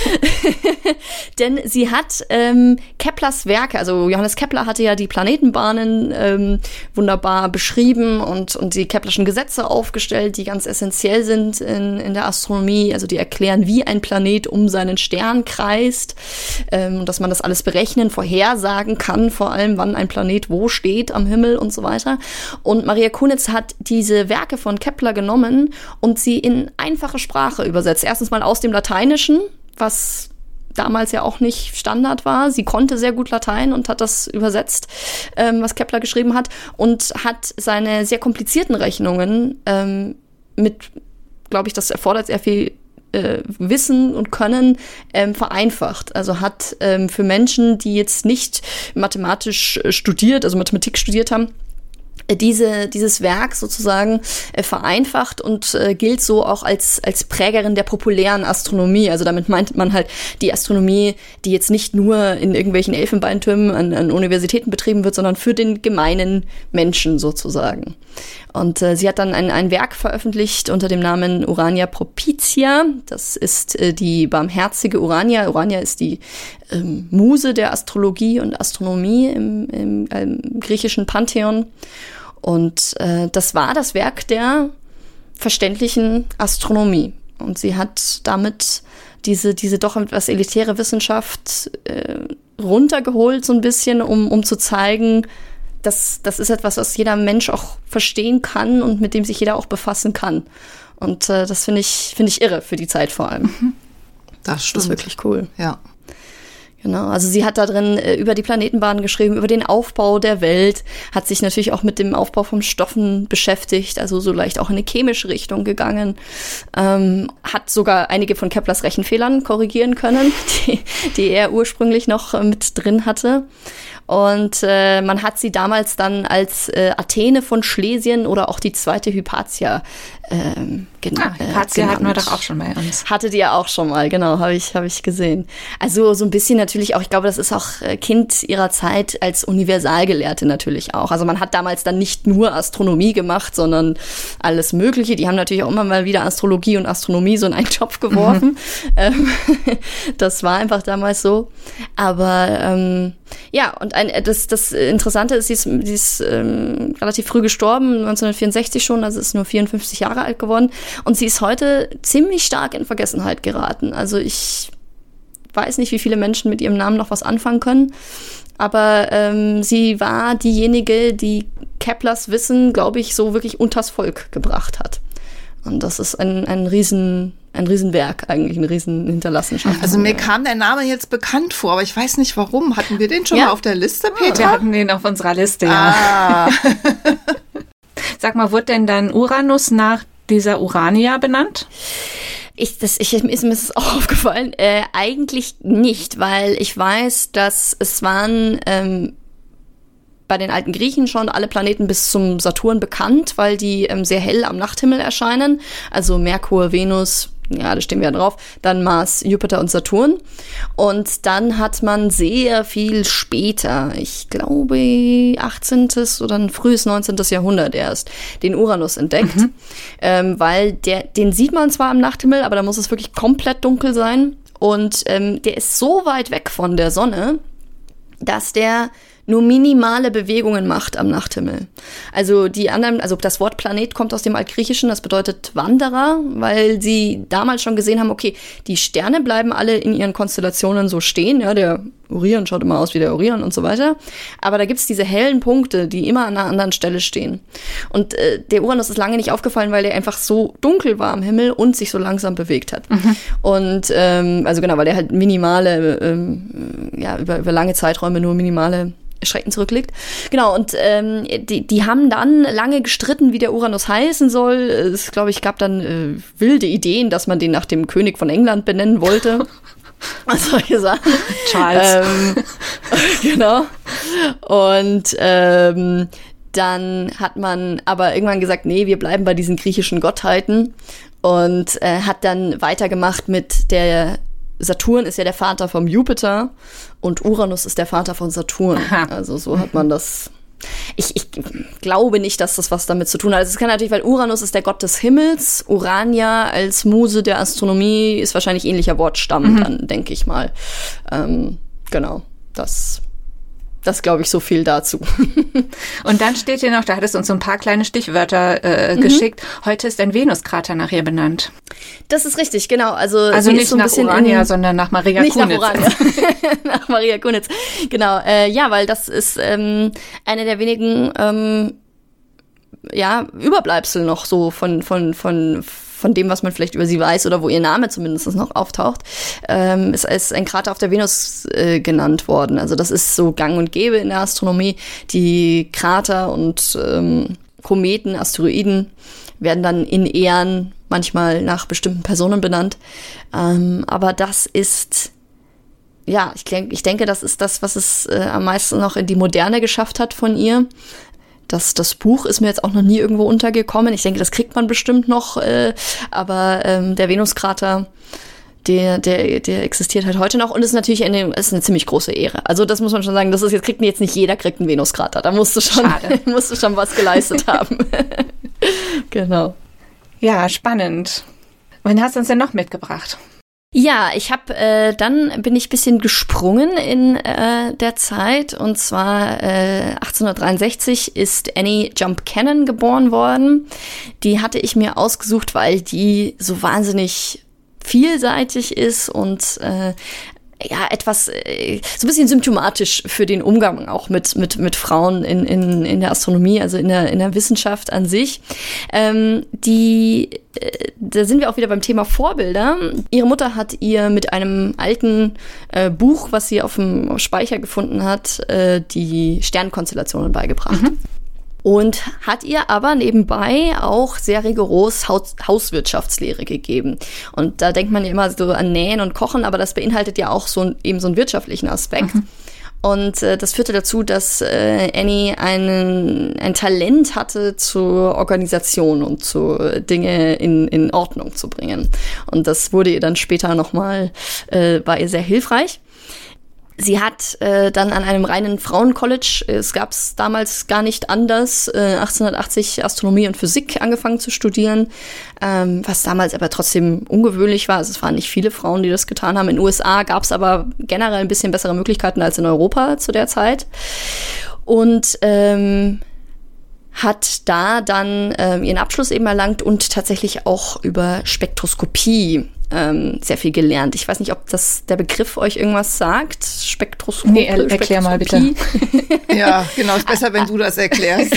Denn sie hat ähm, Keplers Werke, also Johannes Kepler hatte ja die Planetenbahnen ähm, wunderbar beschrieben und, und die Keplerschen Gesetze aufgestellt, die ganz essentiell sind in, in der Astronomie, also die erklären, wie ein Planet um seinen Stern kreist, ähm, dass man das alles berechnen, vorhersagen kann, vor allem wann ein Planet wo steht am Himmel und so weiter. Und Maria Kunitz hat diese Werke von Kepler genommen und sie in einfache Sprache übersetzt. Erstens mal aus dem Lateinischen, was damals ja auch nicht Standard war. Sie konnte sehr gut Latein und hat das übersetzt, ähm, was Kepler geschrieben hat, und hat seine sehr komplizierten Rechnungen ähm, mit, glaube ich, das erfordert sehr viel äh, Wissen und Können ähm, vereinfacht. Also hat ähm, für Menschen, die jetzt nicht mathematisch studiert, also Mathematik studiert haben, diese, dieses Werk sozusagen äh, vereinfacht und äh, gilt so auch als, als Prägerin der populären Astronomie. Also damit meint man halt die Astronomie, die jetzt nicht nur in irgendwelchen Elfenbeintürmen an, an Universitäten betrieben wird, sondern für den gemeinen Menschen sozusagen. Und äh, sie hat dann ein, ein Werk veröffentlicht unter dem Namen Urania Propitia. Das ist äh, die barmherzige Urania. Urania ist die ähm, Muse der Astrologie und Astronomie im, im, im griechischen Pantheon. Und äh, das war das Werk der verständlichen Astronomie. Und sie hat damit diese, diese doch etwas elitäre Wissenschaft äh, runtergeholt so ein bisschen, um, um zu zeigen, dass das ist etwas, was jeder Mensch auch verstehen kann und mit dem sich jeder auch befassen kann. Und äh, das finde ich, finde ich irre für die Zeit vor allem. Das stimmt. Das ist wirklich cool. Ja. Genau, also sie hat da drin äh, über die Planetenbahnen geschrieben, über den Aufbau der Welt, hat sich natürlich auch mit dem Aufbau von Stoffen beschäftigt, also so leicht auch in eine chemische Richtung gegangen, ähm, hat sogar einige von Keplers Rechenfehlern korrigieren können, die, die er ursprünglich noch äh, mit drin hatte. Und äh, man hat sie damals dann als äh, Athene von Schlesien oder auch die zweite Hypatia ähm, gen- ah, Hypatia äh, hatten wir doch auch schon bei uns. Hattet ihr auch schon mal, genau, habe ich, hab ich gesehen. Also so ein bisschen natürlich auch, ich glaube, das ist auch Kind ihrer Zeit als Universalgelehrte natürlich auch. Also man hat damals dann nicht nur Astronomie gemacht, sondern alles Mögliche. Die haben natürlich auch immer mal wieder Astrologie und Astronomie so in einen Topf geworfen. Mhm. Ähm, das war einfach damals so. Aber ähm, ja, und ein, das, das Interessante ist, sie ist, sie ist ähm, relativ früh gestorben, neunzehnhundertvierundsechzig schon, also ist nur vierundfünfzig Jahre alt geworden. Und sie ist heute ziemlich stark in Vergessenheit geraten. Also ich weiß nicht, wie viele Menschen mit ihrem Namen noch was anfangen können. Aber ähm, sie war diejenige, die Keplers Wissen, glaube ich, so wirklich unters Volk gebracht hat. Und das ist ein, ein riesen... Ein Riesenwerk eigentlich, eine Riesenhinterlassenschaft. Also mir kam der Name jetzt bekannt vor, aber ich weiß nicht warum. Hatten wir den schon ja. mal auf der Liste, Peter? Wir hatten den auf unserer Liste, ja. Ah. Sag mal, wurde denn dann Uranus nach dieser Urania benannt? Ich, das, ich, ist mir das auch aufgefallen. Äh, eigentlich nicht, weil ich weiß, dass es waren ähm, bei den alten Griechen schon alle Planeten bis zum Saturn bekannt, weil die ähm, sehr hell am Nachthimmel erscheinen. Also Merkur, Venus, ja, da stehen wir ja drauf, dann Mars, Jupiter und Saturn. Und dann hat man sehr viel später, ich glaube achtzehnten oder ein frühes neunzehnten Jahrhundert erst, den Uranus entdeckt. Mhm. Ähm, weil der, den sieht man zwar am Nachthimmel, aber da muss es wirklich komplett dunkel sein. Und ähm, der ist so weit weg von der Sonne, dass der nur minimale Bewegungen macht am Nachthimmel. Also die anderen, also das Wort Planet kommt aus dem Altgriechischen, das bedeutet Wanderer, weil sie damals schon gesehen haben, okay, die Sterne bleiben alle in ihren Konstellationen so stehen, ja, der Orion schaut immer aus wie der Orion und so weiter, aber da gibt's diese hellen Punkte, die immer an einer anderen Stelle stehen. Und äh, der Uranus ist lange nicht aufgefallen, weil er einfach so dunkel war am Himmel und sich so langsam bewegt hat. Mhm. Und ähm, also genau, weil der halt minimale, ähm, ja, über, über lange Zeiträume nur minimale Schrecken zurückliegt. Genau, und ähm, die, die haben dann lange gestritten, wie der Uranus heißen soll. Es, glaube ich, gab dann äh, wilde Ideen, dass man den nach dem König von England benennen wollte. Solche Sachen. Charles. Ähm, genau. Und ähm, dann hat man aber irgendwann gesagt, nee, wir bleiben bei diesen griechischen Gottheiten. Und äh, hat dann weitergemacht mit der Saturn ist ja der Vater vom Jupiter und Uranus ist der Vater von Saturn. Aha. Also so hat man das Ich, ich glaube nicht, dass das was damit zu tun hat. Also es kann natürlich, weil Uranus ist der Gott des Himmels, Urania als Muse der Astronomie ist wahrscheinlich ähnlicher Wortstamm, mhm. dann denke ich mal. Ähm, genau, das... Das glaube ich so viel dazu. Und dann steht hier noch, da hattest du uns so ein paar kleine Stichwörter äh, mhm. geschickt. Heute ist ein Venuskrater nach ihr benannt. Das ist richtig, genau. Also, also nicht so ein nach bisschen Urania, in, sondern nach Maria nicht Kunitz. Nach Urania, nach Maria Kunitz. Genau, äh, ja, weil das ist ähm, eine der wenigen ähm, ja, Überbleibsel noch so von von von von dem, was man vielleicht über sie weiß oder wo ihr Name zumindest noch auftaucht, ähm, ist als ein Krater auf der Venus äh, genannt worden. Also das ist so gang und gäbe in der Astronomie. Die Krater und ähm, Kometen, Asteroiden werden dann in Ehren manchmal nach bestimmten Personen benannt. Ähm, aber das ist, ja, ich, ich denke, das ist das, was es äh, am meisten noch in die Moderne geschafft hat von ihr. Das, das Buch ist mir jetzt auch noch nie irgendwo untergekommen. Ich denke, das kriegt man bestimmt noch. Äh, aber ähm, der Venuskrater, der, der, der existiert halt heute noch. Und ist natürlich eine, ist eine ziemlich große Ehre. Also das muss man schon sagen. Das ist jetzt kriegt jetzt nicht jeder kriegt einen Venuskrater. Da musst du schon, musst du schon was geleistet haben. Genau. Ja, spannend. Wen hast du uns denn noch mitgebracht? Ja, ich habe äh, dann bin ich ein bisschen gesprungen in äh, der Zeit und zwar äh, achtzehnhundertdreiundsechzig ist Annie Jump Cannon geboren worden. Die hatte ich mir ausgesucht, weil die so wahnsinnig vielseitig ist und äh, ja, etwas, äh, so ein bisschen symptomatisch für den Umgang auch mit, mit, mit Frauen in, in, in der Astronomie, also in der, in der Wissenschaft an sich. Ähm, die, äh, da sind wir auch wieder beim Thema Vorbilder. Ihre Mutter hat ihr mit einem alten äh, Buch, was sie auf dem Speicher gefunden hat, äh, die Sternkonstellationen beigebracht. Mhm. Und hat ihr aber nebenbei auch sehr rigoros Haus- Hauswirtschaftslehre gegeben. Und da denkt man ja immer so an Nähen und Kochen, aber das beinhaltet ja auch so ein, eben so einen wirtschaftlichen Aspekt. Mhm. Und äh, das führte dazu, dass äh, Annie einen, ein Talent hatte zur Organisation und zu äh, Dinge in, in Ordnung zu bringen. Und das wurde ihr dann später nochmal, äh, war ihr sehr hilfreich. Sie hat äh, dann an einem reinen Frauencollege, es gab es damals gar nicht anders, äh, achtzehnhundertachtzig Astronomie und Physik angefangen zu studieren, ähm, was damals aber trotzdem ungewöhnlich war. Also es waren nicht viele Frauen, die das getan haben. In den U S A gab es aber generell ein bisschen bessere Möglichkeiten als in Europa zu der Zeit. Und ähm, hat da dann ähm, ihren Abschluss eben erlangt und tatsächlich auch über Spektroskopie ähm, sehr viel gelernt. Ich weiß nicht, ob das der Begriff euch irgendwas sagt. Spektroskopie. Nee, er, erklär mal bitte. Ja, genau, ist besser, wenn du das erklärst.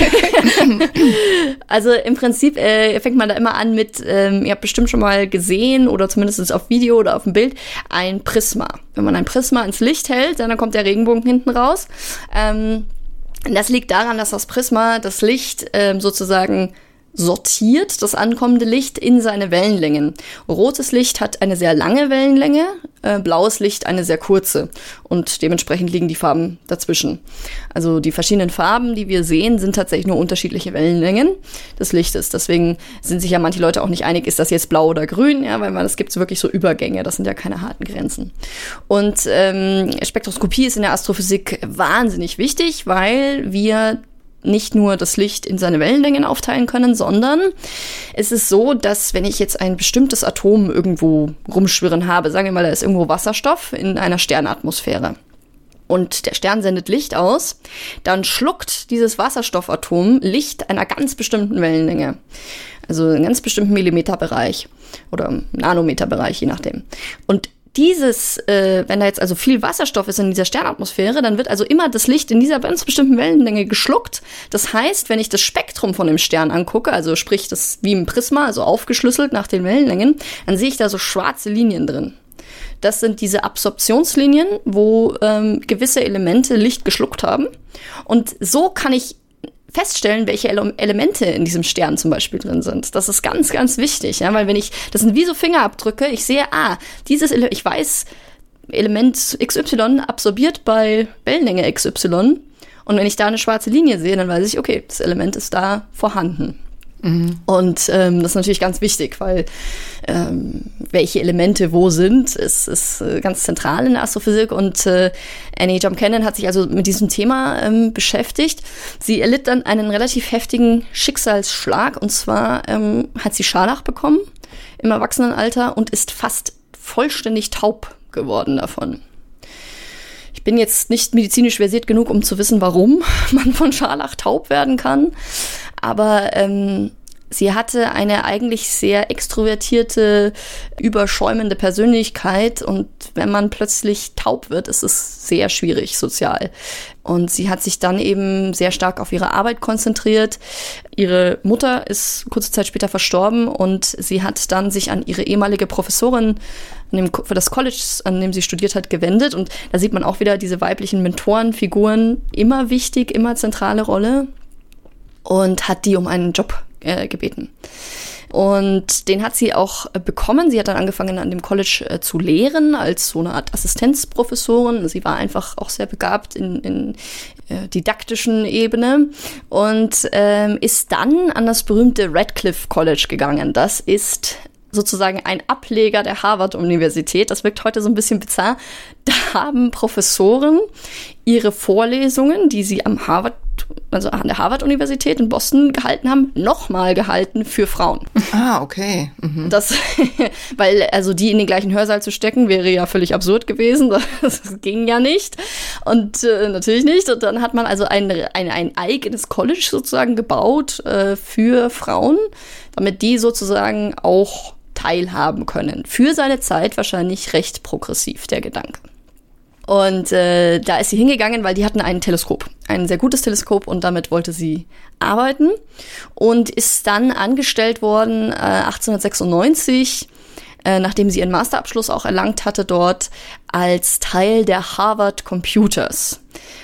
Also im Prinzip äh, fängt man da immer an mit, ähm, ihr habt bestimmt schon mal gesehen oder zumindest auf Video oder auf dem Bild, ein Prisma. Wenn man ein Prisma ins Licht hält, dann kommt der Regenbogen hinten raus. Ähm, Das liegt daran, dass das Prisma das Licht ähm, sozusagen sortiert, das ankommende Licht in seine Wellenlängen. Rotes Licht hat eine sehr lange Wellenlänge, äh, blaues Licht eine sehr kurze und dementsprechend liegen die Farben dazwischen. Also die verschiedenen Farben, die wir sehen, sind tatsächlich nur unterschiedliche Wellenlängen des Lichtes. Deswegen sind sich ja manche Leute auch nicht einig, ist das jetzt blau oder grün, ja, weil man, es gibt so wirklich so Übergänge, das sind ja keine harten Grenzen. Und ähm, Spektroskopie ist in der Astrophysik wahnsinnig wichtig, weil wir nicht nur das Licht in seine Wellenlängen aufteilen können, sondern es ist so, dass wenn ich jetzt ein bestimmtes Atom irgendwo rumschwirren habe, sagen wir mal, da ist irgendwo Wasserstoff in einer Sternatmosphäre und der Stern sendet Licht aus, dann schluckt dieses Wasserstoffatom Licht einer ganz bestimmten Wellenlänge, also einen ganz bestimmten Millimeterbereich oder Nanometerbereich, je nachdem. Und Dieses, äh, wenn da jetzt also viel Wasserstoff ist in dieser Sternatmosphäre, dann wird also immer das Licht in dieser ganz bestimmten Wellenlänge geschluckt. Das heißt, wenn ich das Spektrum von dem Stern angucke, also sprich das wie im Prisma, also aufgeschlüsselt nach den Wellenlängen, dann sehe ich da so schwarze Linien drin. Das sind diese Absorptionslinien, wo ähm, gewisse Elemente Licht geschluckt haben. Und so kann ich feststellen, welche Ele- Elemente in diesem Stern zum Beispiel drin sind. Das ist ganz, ganz wichtig, ja, weil wenn ich, das sind wie so Fingerabdrücke, ich sehe, ah, dieses, Ele- ich weiß, Element X Y absorbiert bei Wellenlänge X Y und wenn ich da eine schwarze Linie sehe, dann weiß ich, okay, das Element ist da vorhanden. Mhm. Und ähm, das ist natürlich ganz wichtig, weil ähm, welche Elemente wo sind, ist, ist äh, ganz zentral in der Astrophysik. Und äh, Annie Jump Cannon hat sich also mit diesem Thema ähm, beschäftigt. Sie erlitt dann einen relativ heftigen Schicksalsschlag. Und zwar ähm, hat sie Scharlach bekommen im Erwachsenenalter und ist fast vollständig taub geworden davon. Ich bin jetzt nicht medizinisch versiert genug, um zu wissen, warum man von Scharlach taub werden kann. Aber ähm, sie hatte eine eigentlich sehr extrovertierte, überschäumende Persönlichkeit. Und wenn man plötzlich taub wird, ist es sehr schwierig sozial. Und sie hat sich dann eben sehr stark auf ihre Arbeit konzentriert. Ihre Mutter ist kurze Zeit später verstorben und sie hat dann sich an ihre ehemalige Professorin an dem, für das College, an dem sie studiert hat, gewendet. Und da sieht man auch wieder diese weiblichen Mentorenfiguren, immer wichtig, immer zentrale Rolle. Und hat die um einen Job äh, gebeten. Und den hat sie auch äh, bekommen. Sie hat dann angefangen, an dem College äh, zu lehren, als so eine Art Assistenzprofessorin. Sie war einfach auch sehr begabt in, in äh, didaktischen Ebene und ähm, ist dann an das berühmte Radcliffe College gegangen. Das ist sozusagen ein Ableger der Harvard-Universität. Das wirkt heute so ein bisschen bizarr. Da haben Professoren ihre Vorlesungen, die sie am Harvard, also an der Harvard-Universität in Boston gehalten haben, nochmal gehalten für Frauen. Ah, okay. Mhm. Das, weil, also die in den gleichen Hörsaal zu stecken, wäre ja völlig absurd gewesen. Das ging ja nicht. Und äh, natürlich nicht. Und dann hat man also ein, ein, ein eigenes College sozusagen gebaut äh, für Frauen, damit die sozusagen auch teilhaben können. Für seine Zeit wahrscheinlich recht progressiv, der Gedanke. Und äh, da ist sie hingegangen, weil die hatten ein Teleskop, ein sehr gutes Teleskop, und damit wollte sie arbeiten und ist dann angestellt worden äh, achtzehnhundertsechsundneunzig, äh, nachdem sie ihren Masterabschluss auch erlangt hatte dort, als Teil der Harvard Computers.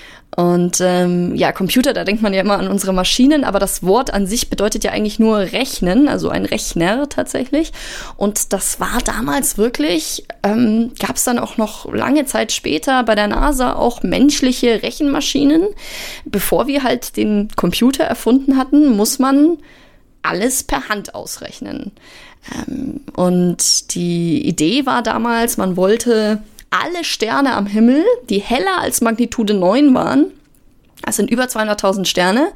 Und ähm, ja, Computer, da denkt man ja immer an unsere Maschinen, aber das Wort an sich bedeutet ja eigentlich nur rechnen, also ein Rechner tatsächlich. Und das war damals wirklich, ähm, gab es dann auch noch lange Zeit später bei der NASA auch menschliche Rechenmaschinen. Bevor wir halt den Computer erfunden hatten, muss man alles per Hand ausrechnen. Ähm, und die Idee war damals, man wollte alle Sterne am Himmel, die heller als Magnitude neun waren, das sind über zweihunderttausend Sterne,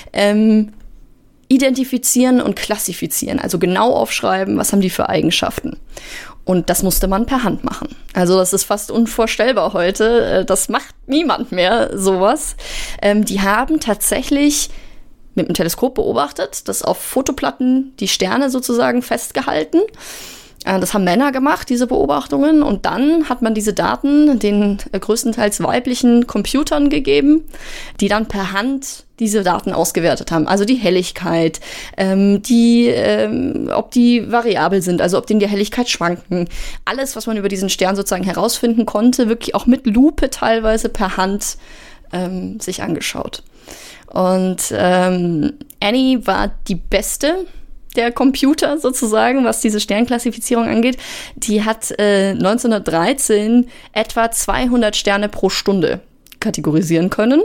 ähm, identifizieren und klassifizieren, also genau aufschreiben, was haben die für Eigenschaften. Und das musste man per Hand machen. Also das ist fast unvorstellbar heute. Das macht niemand mehr, sowas. Ähm, die haben tatsächlich mit dem Teleskop beobachtet, das auf Fotoplatten die Sterne sozusagen festgehalten. Das haben Männer gemacht, diese Beobachtungen. Und dann hat man diese Daten den größtenteils weiblichen Computern gegeben, die dann per Hand diese Daten ausgewertet haben. Also die Helligkeit, ähm, die, ähm, ob die variabel sind, also ob die in der Helligkeit schwanken. Alles, was man über diesen Stern sozusagen herausfinden konnte, wirklich auch mit Lupe teilweise per Hand ähm, sich angeschaut. Und ähm, Annie war die Beste der Computer sozusagen, was diese Sternklassifizierung angeht. Die hat äh, neunzehnhundertdreizehn etwa zweihundert Sterne pro Stunde kategorisieren können.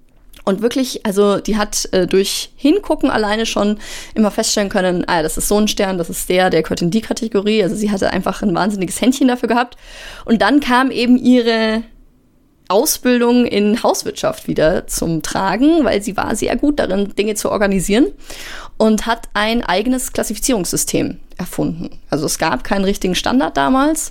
Und wirklich, also die hat äh, durch Hingucken alleine schon immer feststellen können, ah, das ist so ein Stern, das ist der, der gehört in die Kategorie. Also sie hatte einfach ein wahnsinniges Händchen dafür gehabt. Und dann kam eben ihre Ausbildung in Hauswirtschaft wieder zum Tragen, weil sie war sehr gut darin, Dinge zu organisieren und hat ein eigenes Klassifizierungssystem erfunden. Also es gab keinen richtigen Standard damals.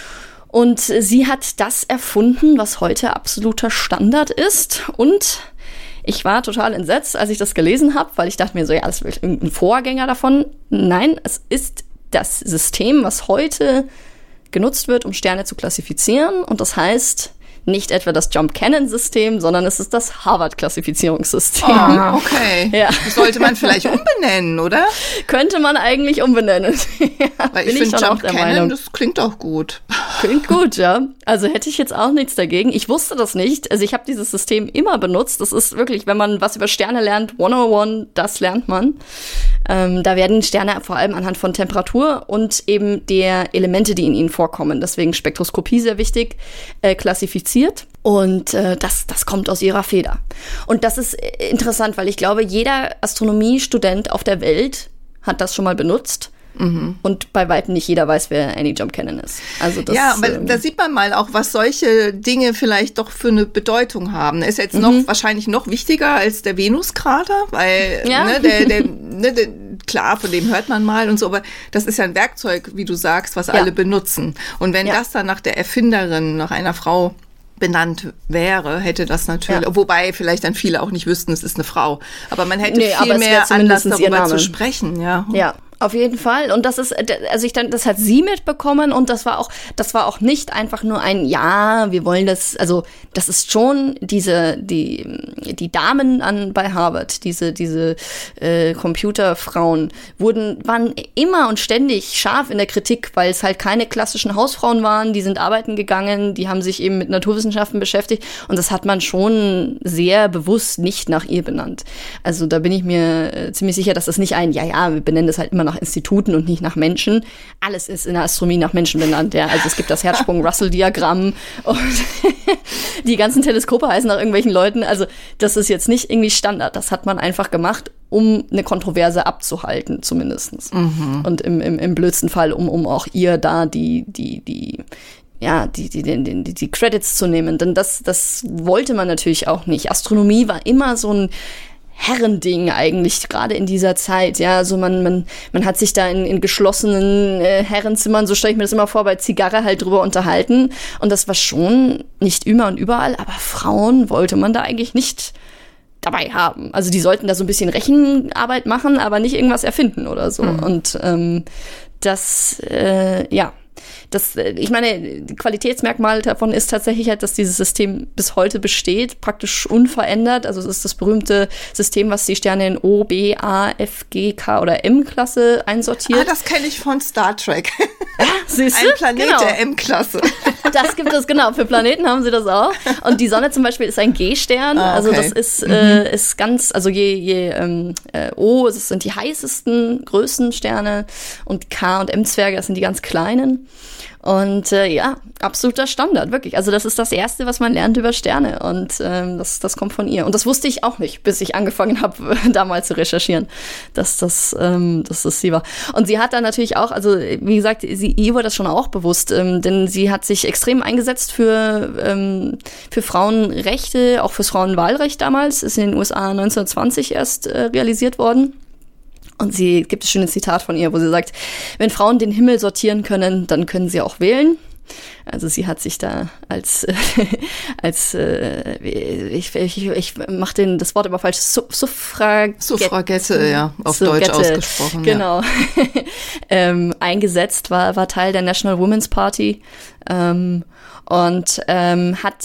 Und sie hat das erfunden, was heute absoluter Standard ist. Und ich war total entsetzt, als ich das gelesen habe, weil ich dachte mir so, ja, das ist irgendein Vorgänger davon. Nein, es ist das System, was heute genutzt wird, um Sterne zu klassifizieren. Und das heißt nicht etwa das Jump Cannon-System, sondern es ist das Harvard-Klassifizierungssystem. Ah, okay. Ja. Das sollte man vielleicht umbenennen, oder? Könnte man eigentlich umbenennen. Ja, weil ich finde, Jump Cannon, das klingt auch gut. Klingt gut, ja. Also hätte ich jetzt auch nichts dagegen. Ich wusste das nicht. Also ich habe dieses System immer benutzt. Das ist wirklich, wenn man was über Sterne lernt, hunderteins, das lernt man. Ähm, da werden Sterne vor allem anhand von Temperatur und eben der Elemente, die in ihnen vorkommen, deswegen Spektroskopie sehr wichtig, äh, klassifiziert. Und äh, das, das kommt aus ihrer Feder. Und das ist interessant, weil ich glaube, jeder Astronomiestudent auf der Welt hat das schon mal benutzt. Mhm. Und bei weitem nicht jeder weiß, wer Annie Jump Cannon ist. Also das, ja, aber ähm, da sieht man mal auch, was solche Dinge vielleicht doch für eine Bedeutung haben. Ist jetzt noch mhm. wahrscheinlich noch wichtiger als der Venuskrater, weil ja. ne, der, der, ne, der, klar, von dem hört man mal und so, aber das ist ja ein Werkzeug, wie du sagst, was ja. alle benutzen. Und wenn ja. das dann nach der Erfinderin, nach einer Frau benannt wäre, hätte das natürlich, ja. wobei vielleicht dann viele auch nicht wüssten, es ist eine Frau. Aber man hätte nee, viel mehr Anlass darüber zu sprechen, ja. Ja. Auf jeden Fall. Und das ist, also ich dann, das hat sie mitbekommen und das war auch, das war auch nicht einfach nur ein, ja, wir wollen das, also das ist schon diese, die, die Damen an bei Harvard, diese, diese äh, Computerfrauen wurden, waren immer und ständig scharf in der Kritik, weil es halt keine klassischen Hausfrauen waren, die sind arbeiten gegangen, die haben sich eben mit Naturwissenschaften beschäftigt und das hat man schon sehr bewusst nicht nach ihr benannt. Also da bin ich mir äh, ziemlich sicher, dass das nicht ein, ja, ja, wir benennen das halt immer nach Instituten und nicht nach Menschen. Alles ist in der Astronomie nach Menschen benannt, ja. Also es gibt das Herzsprung-Russell-Diagramm und die ganzen Teleskope heißen nach irgendwelchen Leuten. Also das ist jetzt nicht irgendwie Standard. Das hat man einfach gemacht, um eine Kontroverse abzuhalten, zumindest. Mhm. Und im, im, im blödsten Fall, um, um auch ihr da die, die, die, ja, die, die, die, die, die Credits zu nehmen. Denn das, das wollte man natürlich auch nicht. Astronomie war immer so ein Herrending eigentlich, gerade in dieser Zeit, ja, also man, man, man hat sich da in, in geschlossenen äh, Herrenzimmern, so stelle ich mir das immer vor, bei Zigarre halt drüber unterhalten und das war schon nicht immer und überall, aber Frauen wollte man da eigentlich nicht dabei haben. Also die sollten da so ein bisschen Rechenarbeit machen, aber nicht irgendwas erfinden oder so. Mhm. Und ähm, das, äh, ja, Das, ich meine, Qualitätsmerkmal davon ist tatsächlich halt, dass dieses System bis heute besteht, praktisch unverändert. Also es ist das berühmte System, was die Sterne in O, B, A, F, G, K oder M-Klasse einsortiert. Ah, das kenne ich von Star Trek. Ja, siehst du? Ein Planet genau. der M-Klasse. Das gibt es, genau. Für Planeten haben sie das auch. Und die Sonne zum Beispiel ist ein G-Stern. Ah, okay. Also das ist, mhm. äh, ist ganz, also je, je ähm, äh, O, das sind die heißesten, größten Sterne und K und M-Zwerge, das sind die ganz kleinen. Und äh, ja, absoluter Standard, wirklich. Also das ist das Erste, was man lernt über Sterne und ähm, das, das kommt von ihr. Und das wusste ich auch nicht, bis ich angefangen habe, damals zu recherchieren, dass das, ähm, dass das sie war. Und sie hat dann natürlich auch, also wie gesagt, sie, ihr war das schon auch bewusst, ähm, denn sie hat sich extrem eingesetzt für, ähm, für Frauenrechte, auch fürs Frauenwahlrecht damals, ist in den U S A neunzehnhundertzwanzig erst äh, realisiert worden. Und sie gibt es schon ein Zitat von ihr, wo sie sagt, wenn Frauen den Himmel sortieren können, dann können sie auch wählen. Also sie hat sich da als, äh, als äh, ich, ich, ich mache den das Wort aber falsch, Suffragette, Suffragette, ja, auf Deutsch ausgesprochen. Genau, ja. ähm, eingesetzt, war, war Teil der National Women's Party ähm, und ähm, hat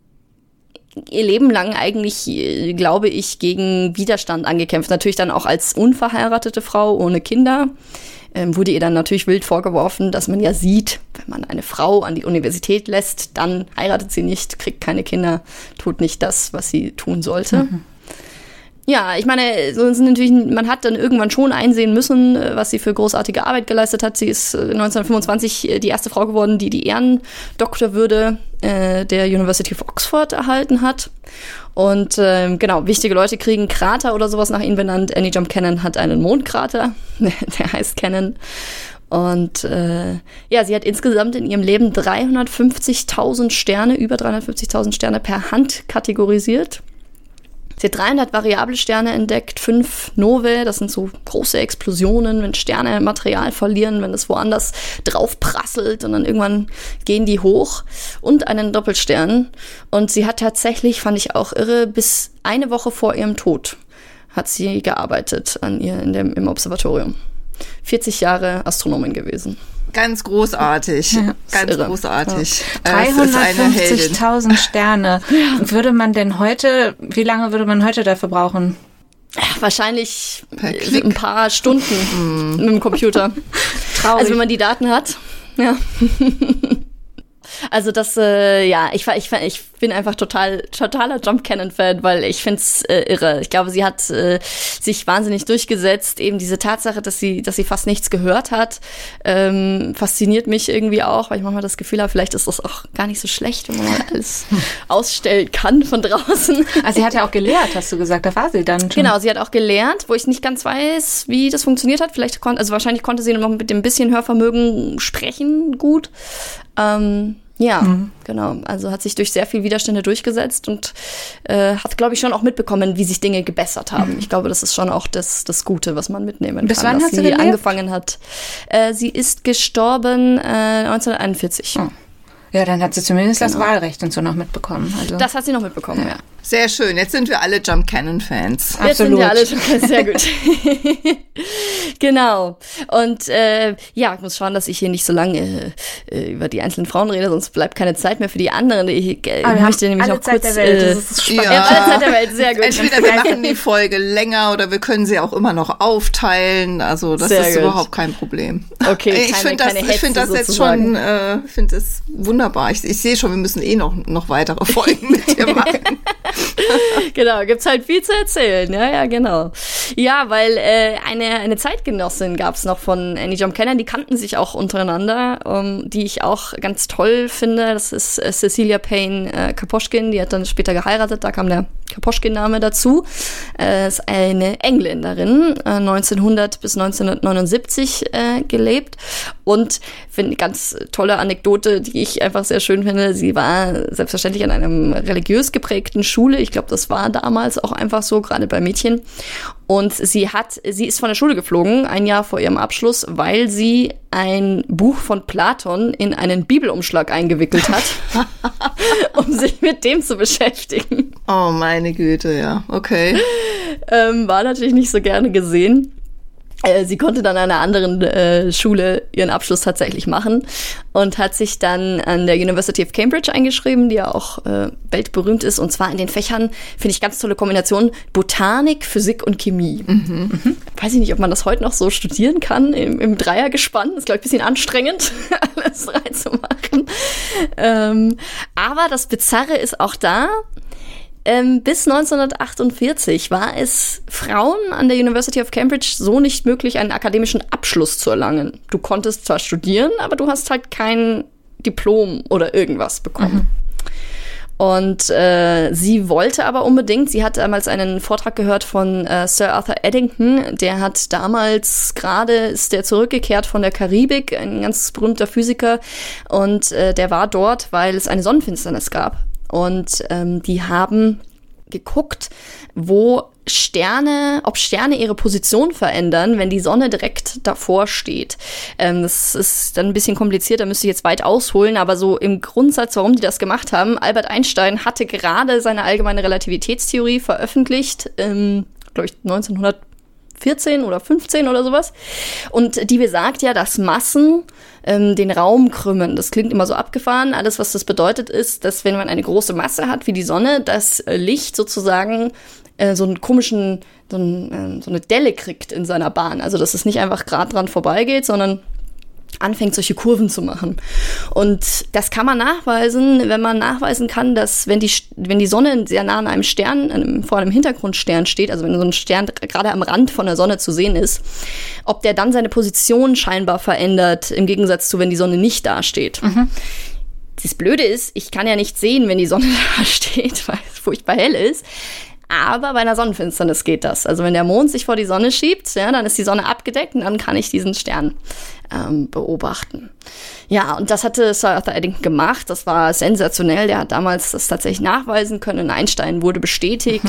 ihr Leben lang eigentlich, glaube ich, gegen Widerstand angekämpft. Natürlich dann auch als unverheiratete Frau ohne Kinder. Ähm, wurde ihr dann natürlich wild vorgeworfen, dass man ja sieht, wenn man eine Frau an die Universität lässt, dann heiratet sie nicht, kriegt keine Kinder, tut nicht das, was sie tun sollte. Mhm. Ja, ich meine, so sind natürlich, man hat dann irgendwann schon einsehen müssen, was sie für großartige Arbeit geleistet hat. Sie ist neunzehnhundertfünfundzwanzig die erste Frau geworden, die die Ehrendoktorwürde äh, der University of Oxford erhalten hat. Und äh, genau, wichtige Leute kriegen Krater oder sowas nach ihnen benannt. Annie Jump Cannon hat einen Mondkrater, der heißt Cannon. Und äh, ja, sie hat insgesamt in ihrem Leben dreihundertfünfzigtausend Sterne, über dreihundertfünfzigtausend Sterne per Hand kategorisiert. Sie hat dreihundert variable Sterne entdeckt, fünf Novae, das sind so große Explosionen, wenn Sterne Material verlieren, wenn es woanders drauf prasselt und dann irgendwann gehen die hoch, und einen Doppelstern. Und sie hat tatsächlich, fand ich auch irre, bis eine Woche vor ihrem Tod hat sie gearbeitet an ihr in dem, im Observatorium. vierzig Jahre Astronomin gewesen. Ganz großartig, ja, ganz irre. großartig. Ja. dreihundertfünfzigtausend Sterne. Würde man denn heute, wie lange würde man heute dafür brauchen? Ja, wahrscheinlich ein paar Stunden mm. mit dem Computer. Traurig. Also wenn man die Daten hat. Ja. Also das, äh, ja, ich war, ich, ich bin einfach total, totaler Jump Cannon-Fan, weil ich find's äh, irre. Ich glaube, sie hat äh, sich wahnsinnig durchgesetzt. Eben diese Tatsache, dass sie, dass sie fast nichts gehört hat, ähm, fasziniert mich irgendwie auch, weil ich manchmal das Gefühl habe, vielleicht ist das auch gar nicht so schlecht, wenn man mal alles ausstellen kann von draußen. Also sie hat ja auch gelehrt, hast du gesagt, da war sie dann schon. Genau, sie hat auch gelernt, wo ich nicht ganz weiß, wie das funktioniert hat. Vielleicht konnte, also wahrscheinlich konnte sie noch mit dem bisschen Hörvermögen sprechen gut. Ähm, ja, mhm. genau. Also hat sich durch sehr viel Widerstände durchgesetzt und äh, hat, glaube ich, schon auch mitbekommen, wie sich Dinge gebessert haben. Mhm. Ich glaube, das ist schon auch das, das Gute, was man mitnehmen Bis kann, wann dass hat sie sie gelebt? angefangen hat. Äh, sie ist gestorben äh, neunzehnhunderteinundvierzig. Oh. Ja, dann hat sie zumindest genau. das Wahlrecht und so noch mitbekommen. Also. Das hat sie noch mitbekommen, ja. ja. Sehr schön. Jetzt sind wir alle Jump Cannon-Fans. Jetzt Absolut. sind wir alle Jump Cannon, sehr gut. Genau. Und äh, ja, ich muss schauen, dass ich hier nicht so lange äh, über die einzelnen Frauen rede, sonst bleibt keine Zeit mehr für die anderen. Ich äh, möchte nämlich alle noch Zeit kurz... Der Welt. Äh, das ist spannend. Ja. Ja, alle Zeit der Welt, sehr gut. Entweder wir machen die Folge länger oder wir können sie auch immer noch aufteilen. Also das sehr ist gut. überhaupt kein Problem. Okay, keine, ich finde das, keine ich find das jetzt schon äh, finde das wunderbar. Ich, ich sehe schon, wir müssen eh noch, noch weitere Folgen mit dir machen. Genau, gibt's halt viel zu erzählen. Ja, ja, genau. Ja, weil äh, eine eine Zeitgenossin gab's noch von Annie Jump Cannon, die kannten sich auch untereinander, um, die ich auch ganz toll finde. Das ist äh, Cecilia Payne äh, Kaposchkin, die hat dann später geheiratet, da kam der Kaposchkin-Name dazu. Äh, ist eine Engländerin, äh, neunzehnhundert bis neunzehnhundertneunundsiebzig äh, gelebt und finde eine ganz tolle Anekdote, die ich einfach sehr schön finde. Sie war selbstverständlich an einem religiös geprägten Schule. Ich glaube, das war damals auch einfach so, gerade bei Mädchen. Und sie hat, sie ist von der Schule geflogen, ein Jahr vor ihrem Abschluss, weil sie ein Buch von Platon in einen Bibelumschlag eingewickelt hat, um sich mit dem zu beschäftigen. Oh, meine Güte, ja, okay. Ähm, war natürlich nicht so gerne gesehen. Sie konnte dann an einer anderen äh, Schule ihren Abschluss tatsächlich machen und hat sich dann an der University of Cambridge eingeschrieben, die ja auch äh, weltberühmt ist, und zwar in den Fächern, finde ich, ganz tolle Kombination, Botanik, Physik und Chemie. Mhm. Mhm. Weiß ich nicht, ob man das heute noch so studieren kann, im, im Dreiergespann. Ist, glaube ich, ein bisschen anstrengend, alles reinzumachen. Ähm, aber das Bizarre ist auch da, Ähm, bis neunzehnhundertachtundvierzig war es Frauen an der University of Cambridge so nicht möglich, einen akademischen Abschluss zu erlangen. Du konntest zwar studieren, aber du hast halt kein Diplom oder irgendwas bekommen. Mhm. Und äh, sie wollte aber unbedingt, sie hat damals einen Vortrag gehört von äh, Sir Arthur Eddington, der hat damals gerade, ist der zurückgekehrt von der Karibik, ein ganz berühmter Physiker, und äh, der war dort, weil es eine Sonnenfinsternis gab. Und ähm, die haben geguckt, wo Sterne, ob Sterne ihre Position verändern, wenn die Sonne direkt davor steht. Ähm, das ist dann ein bisschen kompliziert, da müsste ich jetzt weit ausholen, aber so im Grundsatz, warum die das gemacht haben, Albert Einstein hatte gerade seine allgemeine Relativitätstheorie veröffentlicht, ähm, glaube ich neunzehnhundertvierzehn oder fünfzehn oder sowas. Und die besagt ja, dass Massen ähm, den Raum krümmen. Das klingt immer so abgefahren. Alles, was das bedeutet, ist, dass wenn man eine große Masse hat wie die Sonne, das Licht sozusagen äh, so einen komischen, so, ein, äh, so eine Delle kriegt in seiner Bahn. Also, dass es nicht einfach gerade dran vorbeigeht, sondern anfängt, solche Kurven zu machen. Und das kann man nachweisen, wenn man nachweisen kann, dass wenn die, wenn die Sonne sehr nah an einem Stern, einem, vor einem Hintergrundstern steht, also wenn so ein Stern gerade am Rand von der Sonne zu sehen ist, ob der dann seine Position scheinbar verändert, im Gegensatz zu, wenn die Sonne nicht da steht. Mhm. Das Blöde ist, ich kann ja nicht sehen, wenn die Sonne da steht, weil es furchtbar hell ist. Aber bei einer Sonnenfinsternis geht das. Also wenn der Mond sich vor die Sonne schiebt, ja, dann ist die Sonne abgedeckt und dann kann ich diesen Stern ähm, beobachten. Ja, und das hatte Sir Arthur Eddington gemacht. Das war sensationell. Der hat damals das tatsächlich nachweisen können. Einstein wurde bestätigt. Mhm.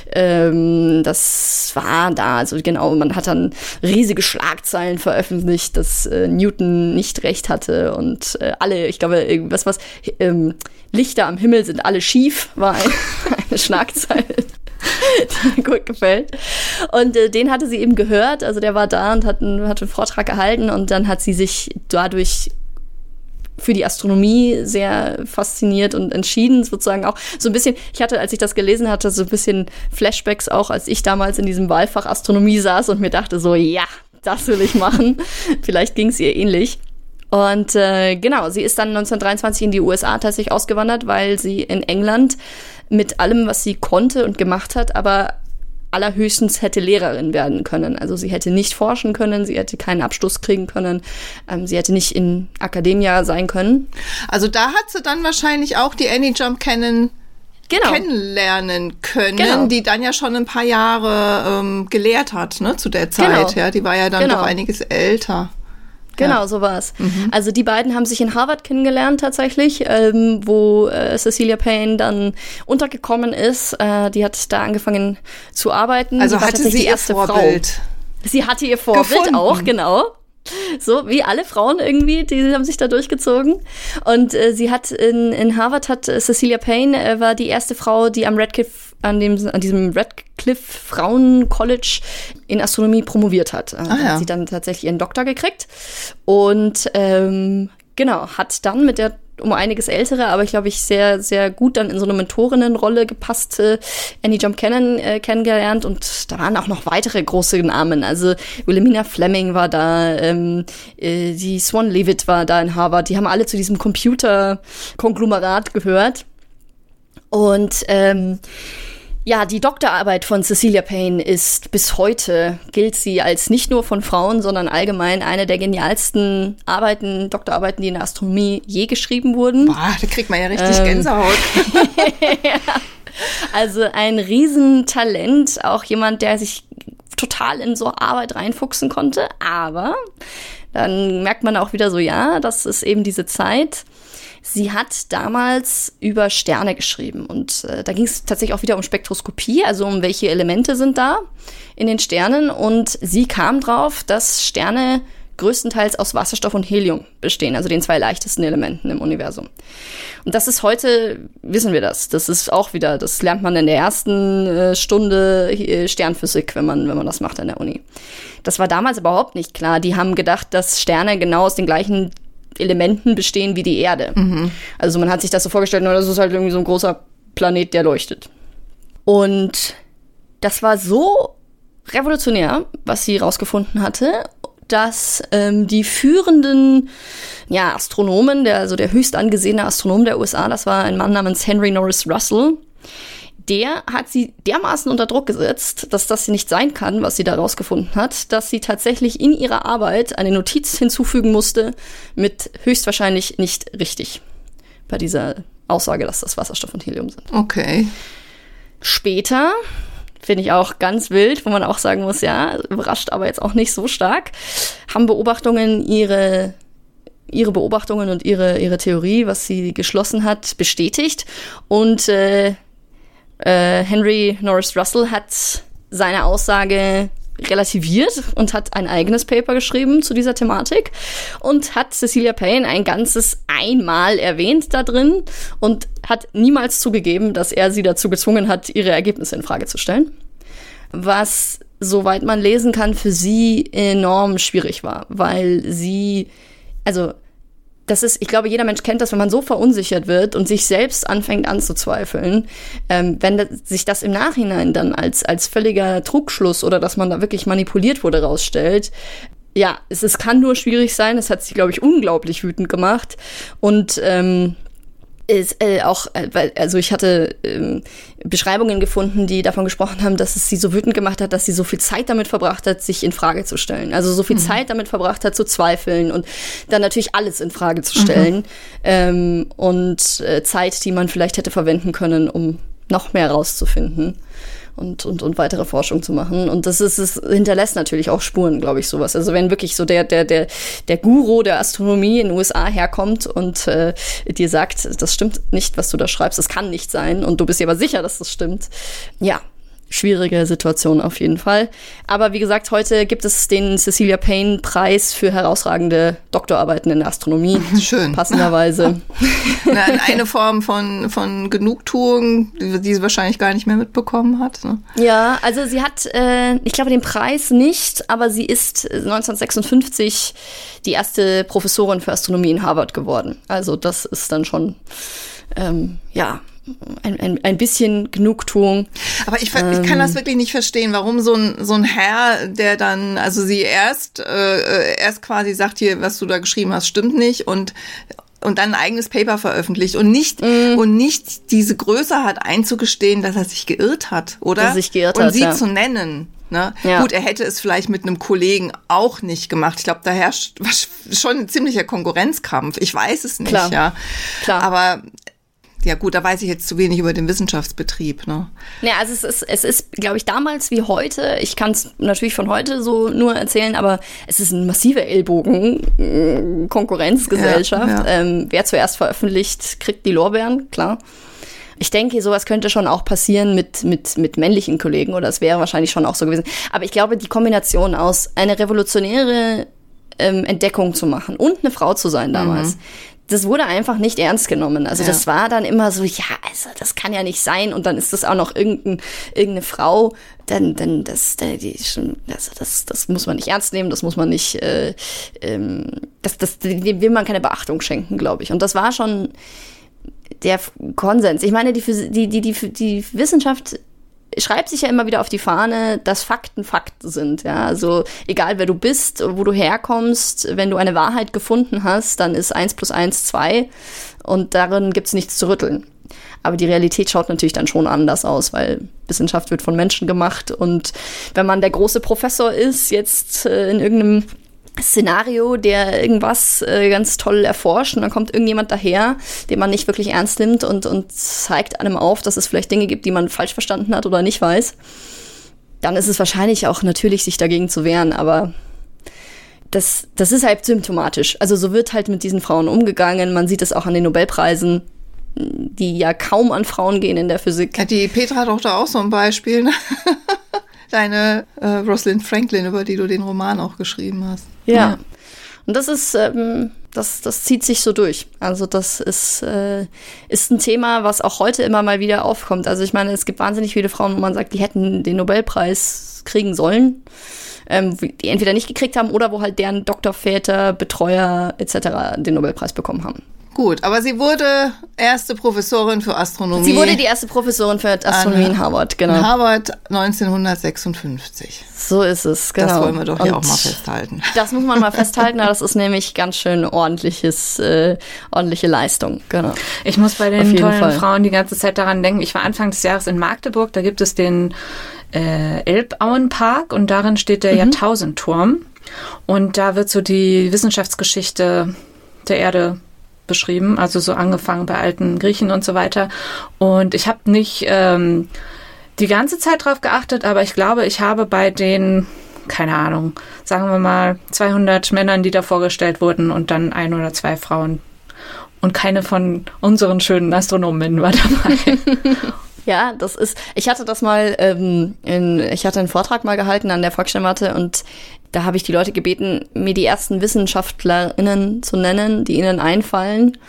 Ähm, das war da, also genau, man hat dann riesige Schlagzeilen veröffentlicht, dass äh, Newton nicht recht hatte und äh, alle, ich glaube, irgendwas, was ähm, Lichter am Himmel sind alle schief, war ein, eine Schlagzeile, die mir gut gefällt. Und äh, den hatte sie eben gehört, also der war da und hat einen, hat einen Vortrag gehalten und dann hat sie sich dadurch für die Astronomie sehr fasziniert und entschieden, sozusagen auch so ein bisschen, ich hatte, als ich das gelesen hatte, so ein bisschen Flashbacks auch, als ich damals in diesem Wahlfach Astronomie saß und mir dachte so, ja, das will ich machen. Vielleicht ging es ihr ähnlich. Und äh, genau, sie ist dann neunzehnhundertdreiundzwanzig in die U S A tatsächlich ausgewandert, weil sie in England mit allem, was sie konnte und gemacht hat, aber allerhöchstens hätte Lehrerin werden können. Also sie hätte nicht forschen können, sie hätte keinen Abschluss kriegen können, ähm, sie hätte nicht in Academia sein können. Also da hat sie dann wahrscheinlich auch die Annie Jump kennen, genau. kennenlernen können, genau. die dann ja schon ein paar Jahre ähm, gelehrt hat, ne, zu der Zeit. Genau. Ja, die war ja dann genau. doch einiges älter. Genau, ja. so war es. Mhm. Also die beiden haben sich in Harvard kennengelernt tatsächlich, ähm, wo äh, Cecilia Payne dann untergekommen ist. Äh, die hat da angefangen zu arbeiten. Also die war hatte sie die ihr erste Vorbild. Frau. Sie hatte ihr Vorbild gefunden. auch, genau. So wie alle Frauen irgendwie, die haben sich da durchgezogen. Und äh, sie hat in, in Harvard hat äh, Cecilia Payne äh, war die erste Frau, die am Radcliffe an dem an diesem Radcliffe Frauen College in Astronomie promoviert hat. Äh, ah, ja. Hat sie dann tatsächlich ihren Doktor gekriegt und ähm, genau hat dann mit der um einiges ältere, aber ich glaube ich sehr sehr gut dann in so eine Mentorinnenrolle gepasste Annie Jump Cannon äh, kennengelernt und da waren auch noch weitere große Namen. Also Wilhelmina Fleming war da, ähm, äh, die Swan Leavitt war da in Harvard. Die haben alle zu diesem Computer-Konglomerat gehört. Und ähm, ja, die Doktorarbeit von Cecilia Payne ist bis heute, gilt sie als nicht nur von Frauen, sondern allgemein eine der genialsten Arbeiten, Doktorarbeiten, die in der Astronomie je geschrieben wurden. Boah, da kriegt man ja richtig ähm, Gänsehaut. ja. Also ein Riesentalent, auch jemand, der sich total in so Arbeit reinfuchsen konnte. Aber dann merkt man auch wieder so, ja, das ist eben diese Zeit. Sie hat damals über Sterne geschrieben und äh, da ging es tatsächlich auch wieder um Spektroskopie, also um welche Elemente sind da in den Sternen. Und sie kam drauf, dass Sterne größtenteils aus Wasserstoff und Helium bestehen, also den zwei leichtesten Elementen im Universum. Und das ist heute, wissen wir das, das ist auch wieder, das lernt man in der ersten äh, Stunde äh, Sternphysik, wenn man, wenn man das macht an der Uni. Das war damals überhaupt nicht klar. Die haben gedacht, dass Sterne genau aus den gleichen Elementen bestehen wie die Erde. Mhm. Also man hat sich das so vorgestellt, nur das ist halt irgendwie so ein großer Planet, der leuchtet. Und das war so revolutionär, was sie rausgefunden hatte, dass ähm, die führenden ja, Astronomen, der, also der höchst angesehene Astronom der U S A, das war ein Mann namens Henry Norris Russell, der hat sie dermaßen unter Druck gesetzt, dass das nicht sein kann, was sie da rausgefunden hat, dass sie tatsächlich in ihrer Arbeit eine Notiz hinzufügen musste mit höchstwahrscheinlich nicht richtig bei dieser Aussage, dass das Wasserstoff und Helium sind. Okay. Später, finde ich auch ganz wild, wo man auch sagen muss, ja, überrascht aber jetzt auch nicht so stark, haben Beobachtungen ihre ihre Beobachtungen und ihre ihre Theorie, was sie geschlossen hat, bestätigt und äh, Äh, Henry Norris Russell hat seine Aussage relativiert und hat ein eigenes Paper geschrieben zu dieser Thematik und hat Cecilia Payne ein ganzes einmal erwähnt da drin und hat niemals zugegeben, dass er sie dazu gezwungen hat, ihre Ergebnisse in Frage zu stellen. Was, soweit man lesen kann, für sie enorm schwierig war, weil sie, also das ist, ich glaube, jeder Mensch kennt das, wenn man so verunsichert wird und sich selbst anfängt anzuzweifeln, ähm, wenn das, sich das im Nachhinein dann als als völliger Trugschluss oder dass man da wirklich manipuliert wurde rausstellt. Ja, es, es kann nur schwierig sein. Es hat sie, glaube ich, unglaublich wütend gemacht und ähm, ist äh, auch, äh, weil, also ich hatte ähm, Beschreibungen gefunden, die davon gesprochen haben, dass es sie so wütend gemacht hat, dass sie so viel Zeit damit verbracht hat, sich in Frage zu stellen. Also so viel mhm. Zeit damit verbracht hat, zu zweifeln und dann natürlich alles in Frage zu stellen. Mhm. Ähm, und äh, Zeit, die man vielleicht hätte verwenden können, um noch mehr rauszufinden und, und, und weitere Forschung zu machen. Und das ist, es hinterlässt natürlich auch Spuren, glaube ich, sowas. Also wenn wirklich so der, der, der, der Guru der Astronomie in den U S A herkommt und äh, dir sagt, das stimmt nicht, was du da schreibst, das kann nicht sein und du bist dir aber sicher, dass das stimmt. Ja, schwierige Situation auf jeden Fall. Aber wie gesagt, heute gibt es den Cecilia Payne Preis für herausragende Doktorarbeiten in der Astronomie. Schön. Passenderweise. Na, eine Form von, von Genugtuung, die sie wahrscheinlich gar nicht mehr mitbekommen hat. Ne? Ja, also sie hat, äh, ich glaube den Preis nicht, aber sie ist neunzehnhundertsechsundfünfzig die erste Professorin für Astronomie in Harvard geworden. Also das ist dann schon, ähm, ja, ein, ein, ein bisschen Genugtuung. Aber ich, ähm, ich kann das wirklich nicht verstehen, warum so ein, so ein Herr, der dann, also sie erst, äh, erst quasi sagt, hier, was du da geschrieben hast, stimmt nicht und und dann ein eigenes Paper veröffentlicht und nicht mm. und nicht diese Größe hat einzugestehen, dass er sich geirrt hat, oder? Dass er sich geirrt und hat, sie ja. zu nennen. Ne? Ja. Gut, er hätte es vielleicht mit einem Kollegen auch nicht gemacht. Ich glaube, da herrscht schon ein ziemlicher Konkurrenzkampf. Ich weiß es nicht, Klar. ja. Klar. Aber ja gut, da weiß ich jetzt zu wenig über den Wissenschaftsbetrieb. Ne? Ja, also es ist, es ist, glaube ich, damals wie heute, ich kann es natürlich von heute so nur erzählen, aber es ist eine massive Ellbogen, Konkurrenzgesellschaft. Ja, ja. Ähm, wer zuerst veröffentlicht, kriegt die Lorbeeren, klar. Ich denke, sowas könnte schon auch passieren mit, mit, mit männlichen Kollegen, oder es wäre wahrscheinlich schon auch so gewesen. Aber ich glaube, die Kombination aus eine revolutionäre ähm, Entdeckung zu machen und eine Frau zu sein damals, mhm. das wurde einfach nicht ernst genommen. Also ja. das war dann immer so, ja, also das kann ja nicht sein. Und dann ist das auch noch irgendein, irgendeine Frau, dann, dann das, die, also das, das muss man nicht ernst nehmen, das muss man nicht, äh, ähm, das, das, dem will man keine Beachtung schenken, glaube ich. Und das war schon der Konsens. Ich meine, die, die, die, die, die Wissenschaft schreibt sich ja immer wieder auf die Fahne, dass Fakten Fakten sind. Ja? Also egal, wer du bist, wo du herkommst, wenn du eine Wahrheit gefunden hast, dann ist eins plus eins zwei und darin gibt's nichts zu rütteln. Aber die Realität schaut natürlich dann schon anders aus, weil Wissenschaft wird von Menschen gemacht und wenn man der große Professor ist, jetzt äh, in irgendeinem Szenario, der irgendwas äh, ganz toll erforscht und dann kommt irgendjemand daher, den man nicht wirklich ernst nimmt und, und zeigt einem auf, dass es vielleicht Dinge gibt, die man falsch verstanden hat oder nicht weiß, dann ist es wahrscheinlich auch natürlich, sich dagegen zu wehren, aber das, das ist halt symptomatisch. Also so wird halt mit diesen Frauen umgegangen, man sieht es auch an den Nobelpreisen, die ja kaum an Frauen gehen in der Physik. Ja, die Petra hat auch da auch so ein Beispiel, ne? Deine äh, Rosalind Franklin, über die du den Roman auch geschrieben hast. Ja, ja. Und das ist, ähm, das, das zieht sich so durch. Also das ist, äh, ist ein Thema, was auch heute immer mal wieder aufkommt. Also ich meine, es gibt wahnsinnig viele Frauen, wo man sagt, die hätten den Nobelpreis kriegen sollen, ähm, die entweder nicht gekriegt haben oder wo halt deren Doktorväter, Betreuer et cetera den Nobelpreis bekommen haben. Gut, aber sie wurde erste Professorin für Astronomie. Sie wurde die erste Professorin für Astronomie in Harvard, genau. In Harvard neunzehnhundertsechsundfünfzig. So ist es, genau. Das wollen wir doch hier Und auch mal festhalten. Das muss man mal festhalten, das ist nämlich ganz schön ordentliches, äh, ordentliche Leistung, genau. Ich muss bei den tollen Fall. Frauen die ganze Zeit daran denken, ich war Anfang des Jahres in Magdeburg, da gibt es den äh, Elbauenpark und darin steht der mhm. Jahrtausendturm und da wird so die Wissenschaftsgeschichte der Erde beschrieben, also so angefangen bei alten Griechen und so weiter. Und ich habe nicht ähm, die ganze Zeit drauf geachtet, aber ich glaube, ich habe bei den, keine Ahnung, sagen wir mal zweihundert Männern, die da vorgestellt wurden und dann ein oder zwei Frauen. Und keine von unseren schönen Astronominnen war dabei. Ja, das ist, ich hatte das mal, ähm, in, ich hatte einen Vortrag mal gehalten an der Volkssternwarte und da habe ich die Leute gebeten, mir die ersten WissenschaftlerInnen zu nennen, die ihnen einfallen.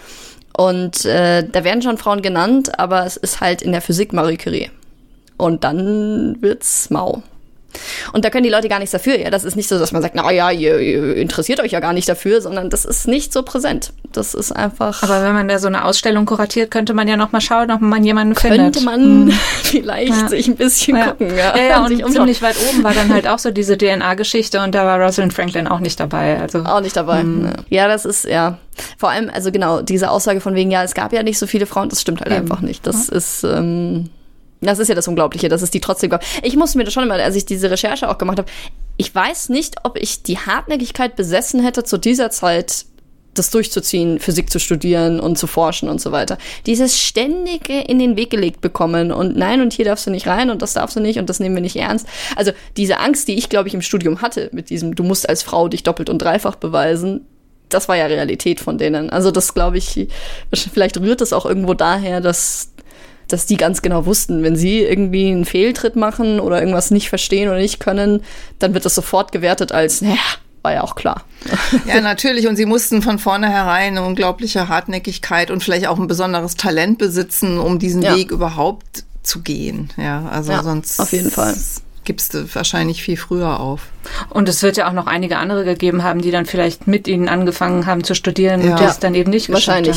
Und äh, da werden schon Frauen genannt, aber es ist halt in der Physik Marie Curie. Und dann wird's mau. Und da können die Leute gar nichts dafür. Ja, das ist nicht so, dass man sagt, na ja, ihr, ihr interessiert euch ja gar nicht dafür, sondern das ist nicht so präsent. Das ist einfach. Aber wenn man da so eine Ausstellung kuratiert, könnte man ja noch mal schauen, ob man jemanden könnte findet. Könnte man hm. vielleicht ja. sich ein bisschen ja. gucken. Ja, ja, ja und, und und ziemlich weit oben war dann halt auch so diese D N A-Geschichte und da war Rosalind Franklin auch nicht dabei. Also auch nicht dabei. Hm. Ja, das ist, ja. Vor allem, also genau, diese Aussage von wegen, ja, es gab ja nicht so viele Frauen, das stimmt halt Eben. einfach nicht. Das ja. ist, ähm, das ist ja das Unglaubliche, dass es die trotzdem gab. Ich musste mir das schon immer, als ich diese Recherche auch gemacht habe, ich weiß nicht, ob ich die Hartnäckigkeit besessen hätte, zu dieser Zeit das durchzuziehen, Physik zu studieren und zu forschen und so weiter. Dieses ständige in den Weg gelegt bekommen und nein, und hier darfst du nicht rein und das darfst du nicht und das nehmen wir nicht ernst. Also diese Angst, die ich, glaube ich, im Studium hatte mit diesem, du musst als Frau dich doppelt und dreifach beweisen, das war ja Realität von denen. Also das, glaube ich, vielleicht rührt es auch irgendwo daher, dass dass die ganz genau wussten, wenn sie irgendwie einen Fehltritt machen oder irgendwas nicht verstehen oder nicht können, dann wird das sofort gewertet als, naja, war ja auch klar. Ja, natürlich. Und sie mussten von vornherein eine unglaubliche Hartnäckigkeit und vielleicht auch ein besonderes Talent besitzen, um diesen ja. Weg überhaupt zu gehen. Ja, also ja, sonst auf jeden Fall. Gibst du wahrscheinlich viel früher auf. Und es wird ja auch noch einige andere gegeben haben, die dann vielleicht mit ihnen angefangen haben zu studieren ja. und das dann eben nicht geschafft wahrscheinlich. haben.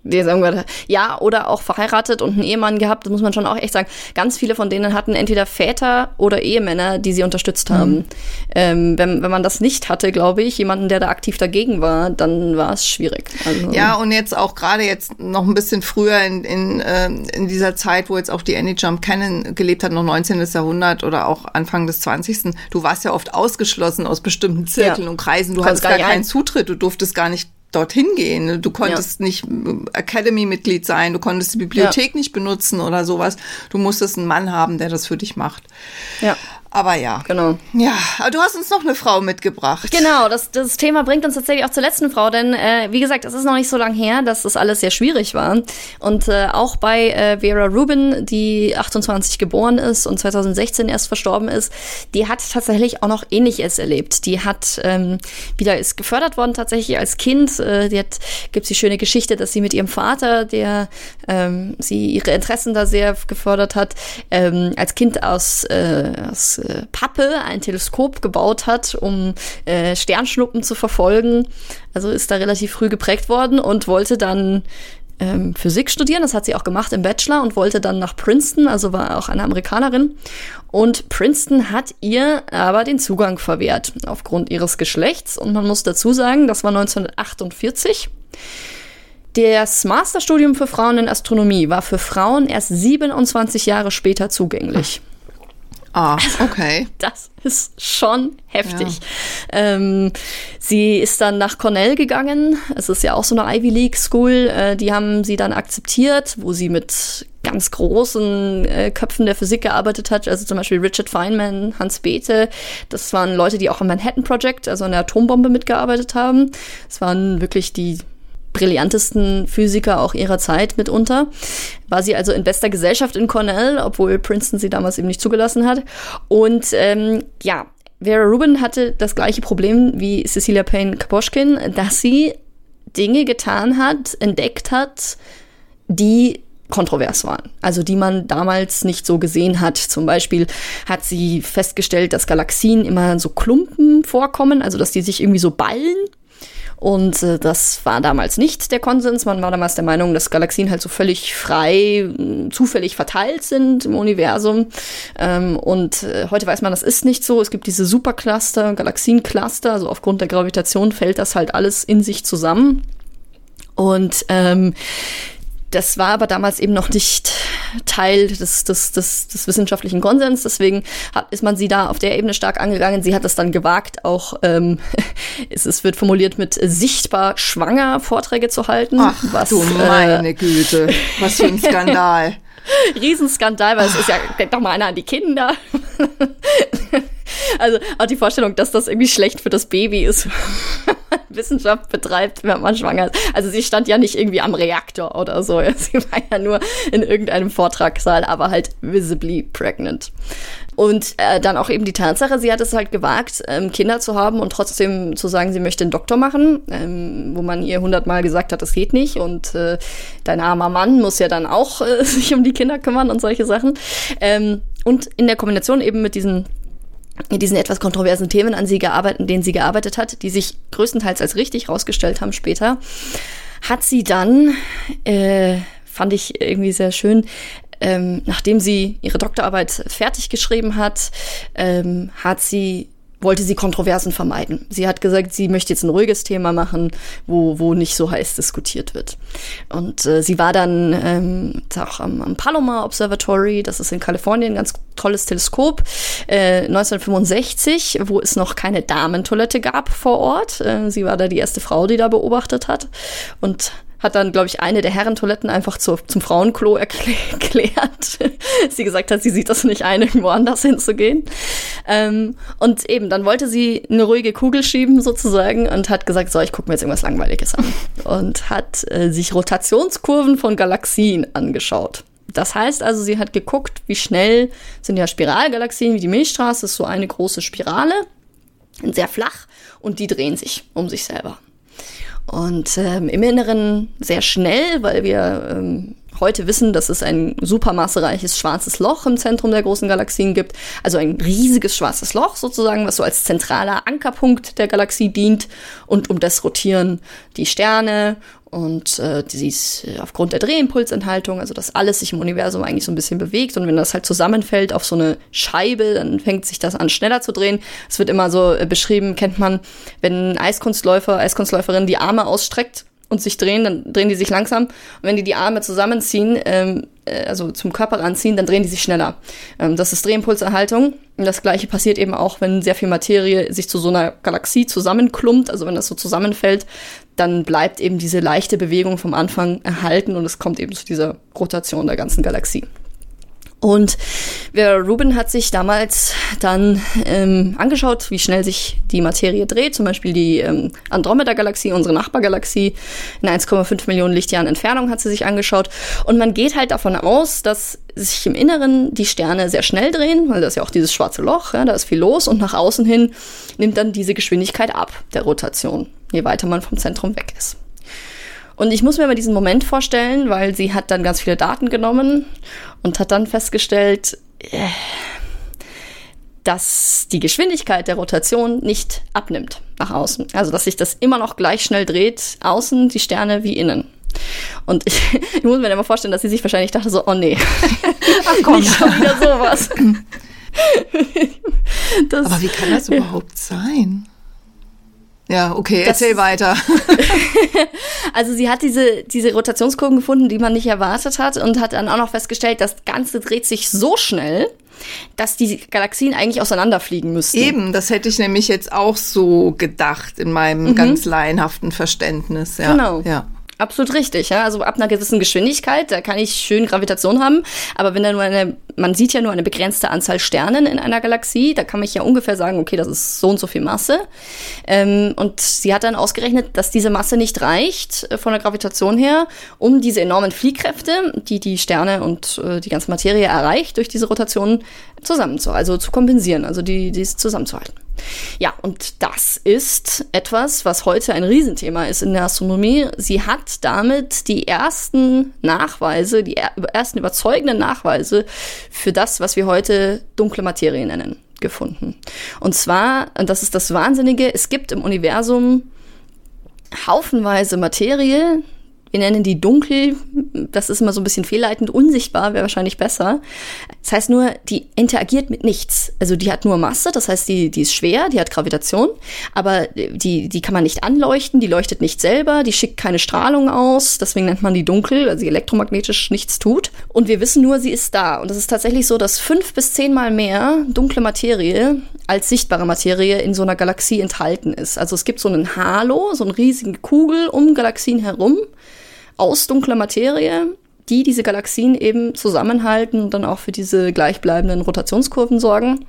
Die sagen, ja, oder auch verheiratet und einen Ehemann gehabt, das muss man schon auch echt sagen. Ganz viele von denen hatten entweder Väter oder Ehemänner, die sie unterstützt haben. Mhm. Ähm, wenn, wenn man das nicht hatte, glaube ich, jemanden, der da aktiv dagegen war, dann war es schwierig. Also, ja, und jetzt auch gerade jetzt noch ein bisschen früher in, in, äh, in dieser Zeit, wo jetzt auch die Annie Jump Cannon gelebt hat, noch neunzehnten. Jahrhundert oder auch Anfang des zwanzigsten. Du warst ja oft ausgeschlossen aus bestimmten Zirkeln ja. und Kreisen. Du hattest gar, gar keinen Zutritt, du durftest gar nicht dorthin gehen. Du konntest ja. nicht Academy-Mitglied sein, du konntest die Bibliothek ja. nicht benutzen oder sowas. Du musstest einen Mann haben, der das für dich macht. Ja. Aber ja. Genau. Ja, aber du hast uns noch eine Frau mitgebracht. Genau, das, das Thema bringt uns tatsächlich auch zur letzten Frau, denn äh, wie gesagt, es ist noch nicht so lange her, dass das alles sehr schwierig war. Und äh, auch bei äh, Vera Rubin, die achtundzwanzig geboren ist und zweitausendsechzehn erst verstorben ist, die hat tatsächlich auch noch Ähnliches erlebt. Die hat ähm, wieder ist gefördert worden tatsächlich als Kind. Äh, die hat, gibt's die schöne Geschichte, dass sie mit ihrem Vater, der ähm, sie ihre Interessen da sehr gefördert hat, ähm, als Kind aus, äh, aus Pappe ein Teleskop gebaut hat, um äh, Sternschnuppen zu verfolgen. Also ist da relativ früh geprägt worden und wollte dann ähm, Physik studieren. Das hat sie auch gemacht im Bachelor und wollte dann nach Princeton, also war auch eine Amerikanerin. Und Princeton hat ihr aber den Zugang verwehrt aufgrund ihres Geschlechts. Und man muss dazu sagen, das war neunzehnhundertachtundvierzig. Das Masterstudium für Frauen in Astronomie war für Frauen erst siebenundzwanzig Jahre später zugänglich. Ah, okay. Das ist schon heftig. Ja. Ähm, sie ist dann nach Cornell gegangen. Es ist ja auch so eine Ivy League School. Äh, die haben sie dann akzeptiert, wo sie mit ganz großen äh, Köpfen der Physik gearbeitet hat. Also zum Beispiel Richard Feynman, Hans Bethe. Das waren Leute, die auch am Manhattan Project, also an der Atombombe, mitgearbeitet haben. Es waren wirklich die brillantesten Physiker auch ihrer Zeit mitunter. War sie also in bester Gesellschaft in Cornell, obwohl Princeton sie damals eben nicht zugelassen hat. Und ähm, ja, Vera Rubin hatte das gleiche Problem wie Cecilia Payne-Gaposchkin, dass sie Dinge getan hat, entdeckt hat, die kontrovers waren, also die man damals nicht so gesehen hat. Zum Beispiel hat sie festgestellt, dass Galaxien immer so Klumpen vorkommen, also dass die sich irgendwie so ballen. Und äh, das war damals nicht der Konsens. Man war damals der Meinung, dass Galaxien halt so völlig frei, mh, zufällig verteilt sind im Universum. Ähm, und äh, heute weiß man, das ist nicht so. Es gibt diese Supercluster, Galaxiencluster. Also aufgrund der Gravitation fällt das halt alles in sich zusammen. Und ähm, das war aber damals eben noch nicht Teil des, des, des, des wissenschaftlichen Konsens. Deswegen hat, ist man sie da auf der Ebene stark angegangen. Sie hat es dann gewagt, auch, ähm, es, es wird formuliert, mit sichtbar schwanger Vorträge zu halten. Ach was, du meine äh, Güte, was für ein Skandal. Riesenskandal, weil es ist ja, denkt doch mal einer an die Kinder. Also auch die Vorstellung, dass das irgendwie schlecht für das Baby ist, wenn man Wissenschaft betreibt, wenn man schwanger ist. Also sie stand ja nicht irgendwie am Reaktor oder so. Sie war ja nur in irgendeinem Vortragssaal, aber halt visibly pregnant. Und äh, dann auch eben die Tatsache, sie hat es halt gewagt, ähm, Kinder zu haben und trotzdem zu sagen, sie möchte einen Doktor machen, ähm, wo man ihr hundertmal gesagt hat, das geht nicht. Und äh, dein armer Mann muss ja dann auch äh, sich um die Kinder kümmern und solche Sachen. Ähm, und in der Kombination eben mit diesen in diesen etwas kontroversen Themen, an sie gearbeitet, in denen sie gearbeitet hat, die sich größtenteils als richtig rausgestellt haben später, hat sie dann, äh, fand ich irgendwie sehr schön, ähm, nachdem sie ihre Doktorarbeit fertig geschrieben hat, ähm, hat sie wollte sie Kontroversen vermeiden. Sie hat gesagt, sie möchte jetzt ein ruhiges Thema machen, wo wo nicht so heiß diskutiert wird. Und äh, sie war dann ähm, auch am, am Palomar Observatory, das ist in Kalifornien, ein ganz tolles Teleskop, äh, neunzehnhundertfünfundsechzig, wo es noch keine Damentoilette gab vor Ort. Äh, sie war da die erste Frau, die da beobachtet hat und hat dann, glaube ich, eine der Herrentoiletten einfach zu, zum Frauenklo erklärt. Sie gesagt hat, sie sieht das nicht ein, irgendwo anders hinzugehen. Ähm, und eben, dann wollte sie eine ruhige Kugel schieben sozusagen und hat gesagt, so, ich gucke mir jetzt irgendwas Langweiliges an. Und hat äh, sich Rotationskurven von Galaxien angeschaut. Das heißt also, sie hat geguckt, wie schnell sind ja Spiralgalaxien, wie die Milchstraße, ist so eine große Spirale, sehr flach, und die drehen sich um sich selber. Und ähm, im Inneren sehr schnell, weil wir ähm, heute wissen, dass es ein supermassereiches schwarzes Loch im Zentrum der großen Galaxien gibt. Also ein riesiges schwarzes Loch sozusagen, was so als zentraler Ankerpunkt der Galaxie dient. Und um das rotieren die Sterne und äh, dies aufgrund der Drehimpulsenthaltung, also dass alles sich im Universum eigentlich so ein bisschen bewegt. Und wenn das halt zusammenfällt auf so eine Scheibe, dann fängt sich das an, schneller zu drehen. Es wird immer so äh, beschrieben, kennt man, wenn ein Eiskunstläufer, Eiskunstläuferin die Arme ausstreckt und sich drehen, dann drehen die sich langsam. Und wenn die die Arme zusammenziehen, ähm, äh, also zum Körper ranziehen, dann drehen die sich schneller. Ähm, das ist Drehimpulserhaltung. Und das Gleiche passiert eben auch, wenn sehr viel Materie sich zu so einer Galaxie zusammenklumpt, also wenn das so zusammenfällt, dann bleibt eben diese leichte Bewegung vom Anfang erhalten und es kommt eben zu dieser Rotation der ganzen Galaxie. Und Vera Rubin hat sich damals dann ähm, angeschaut, wie schnell sich die Materie dreht. Zum Beispiel die ähm, Andromeda-Galaxie, unsere Nachbargalaxie, in eins Komma fünf Millionen Lichtjahren Entfernung hat sie sich angeschaut. Und man geht halt davon aus, dass sich im Inneren die Sterne sehr schnell drehen, weil das ist ja auch dieses schwarze Loch, ja, da ist viel los. Und nach außen hin nimmt dann diese Geschwindigkeit ab, der Rotation, je weiter man vom Zentrum weg ist. Und ich muss mir mal diesen Moment vorstellen, weil sie hat dann ganz viele Daten genommen und hat dann festgestellt, dass die Geschwindigkeit der Rotation nicht abnimmt nach außen. Also, dass sich das immer noch gleich schnell dreht, außen die Sterne wie innen. Und ich, ich muss mir dann mal vorstellen, dass sie sich wahrscheinlich dachte so, oh nee, ach komm, nicht schon wieder sowas. Das, aber wie kann das überhaupt sein? Ja, okay, das, erzähl weiter. Also sie hat diese, diese Rotationskurven gefunden, die man nicht erwartet hat und hat dann auch noch festgestellt, das Ganze dreht sich so schnell, dass die Galaxien eigentlich auseinanderfliegen müssten. Eben, das hätte ich nämlich jetzt auch so gedacht in meinem mhm. ganz laienhaften Verständnis. Ja. Genau. Ja. Absolut richtig, ja. Also ab einer gewissen Geschwindigkeit, da kann ich schön Gravitation haben, aber wenn da nur eine, man sieht ja nur eine begrenzte Anzahl Sternen in einer Galaxie, da kann ich ja ungefähr sagen, okay, das ist so und so viel Masse. Ähm, und sie hat dann ausgerechnet, dass diese Masse nicht reicht äh, von der Gravitation her, um diese enormen Fliehkräfte, die die Sterne und äh, die ganze Materie erreicht, durch diese Rotation zusammenzuhalten, also zu kompensieren, also die, die zusammenzuhalten. Ja, und das ist etwas, was heute ein Riesenthema ist in der Astronomie. Sie hat damit die ersten Nachweise, die ersten überzeugenden Nachweise für das, was wir heute dunkle Materie nennen, gefunden. Und zwar, und das ist das Wahnsinnige, es gibt im Universum haufenweise Materie. Wir nennen die dunkel, das ist immer so ein bisschen fehlleitend, unsichtbar wäre wahrscheinlich besser. Das heißt nur, die interagiert mit nichts. Also die hat nur Masse, das heißt, die, die ist schwer, die hat Gravitation, aber die, die kann man nicht anleuchten, die leuchtet nicht selber, die schickt keine Strahlung aus, deswegen nennt man die dunkel, also die elektromagnetisch nichts tut. Und wir wissen nur, sie ist da. Und es ist tatsächlich so, dass fünf bis zehnmal mehr dunkle Materie als sichtbare Materie in so einer Galaxie enthalten ist. Also es gibt so einen Halo, so eine riesige Kugel um Galaxien herum, aus dunkler Materie, die diese Galaxien eben zusammenhalten und dann auch für diese gleichbleibenden Rotationskurven sorgen.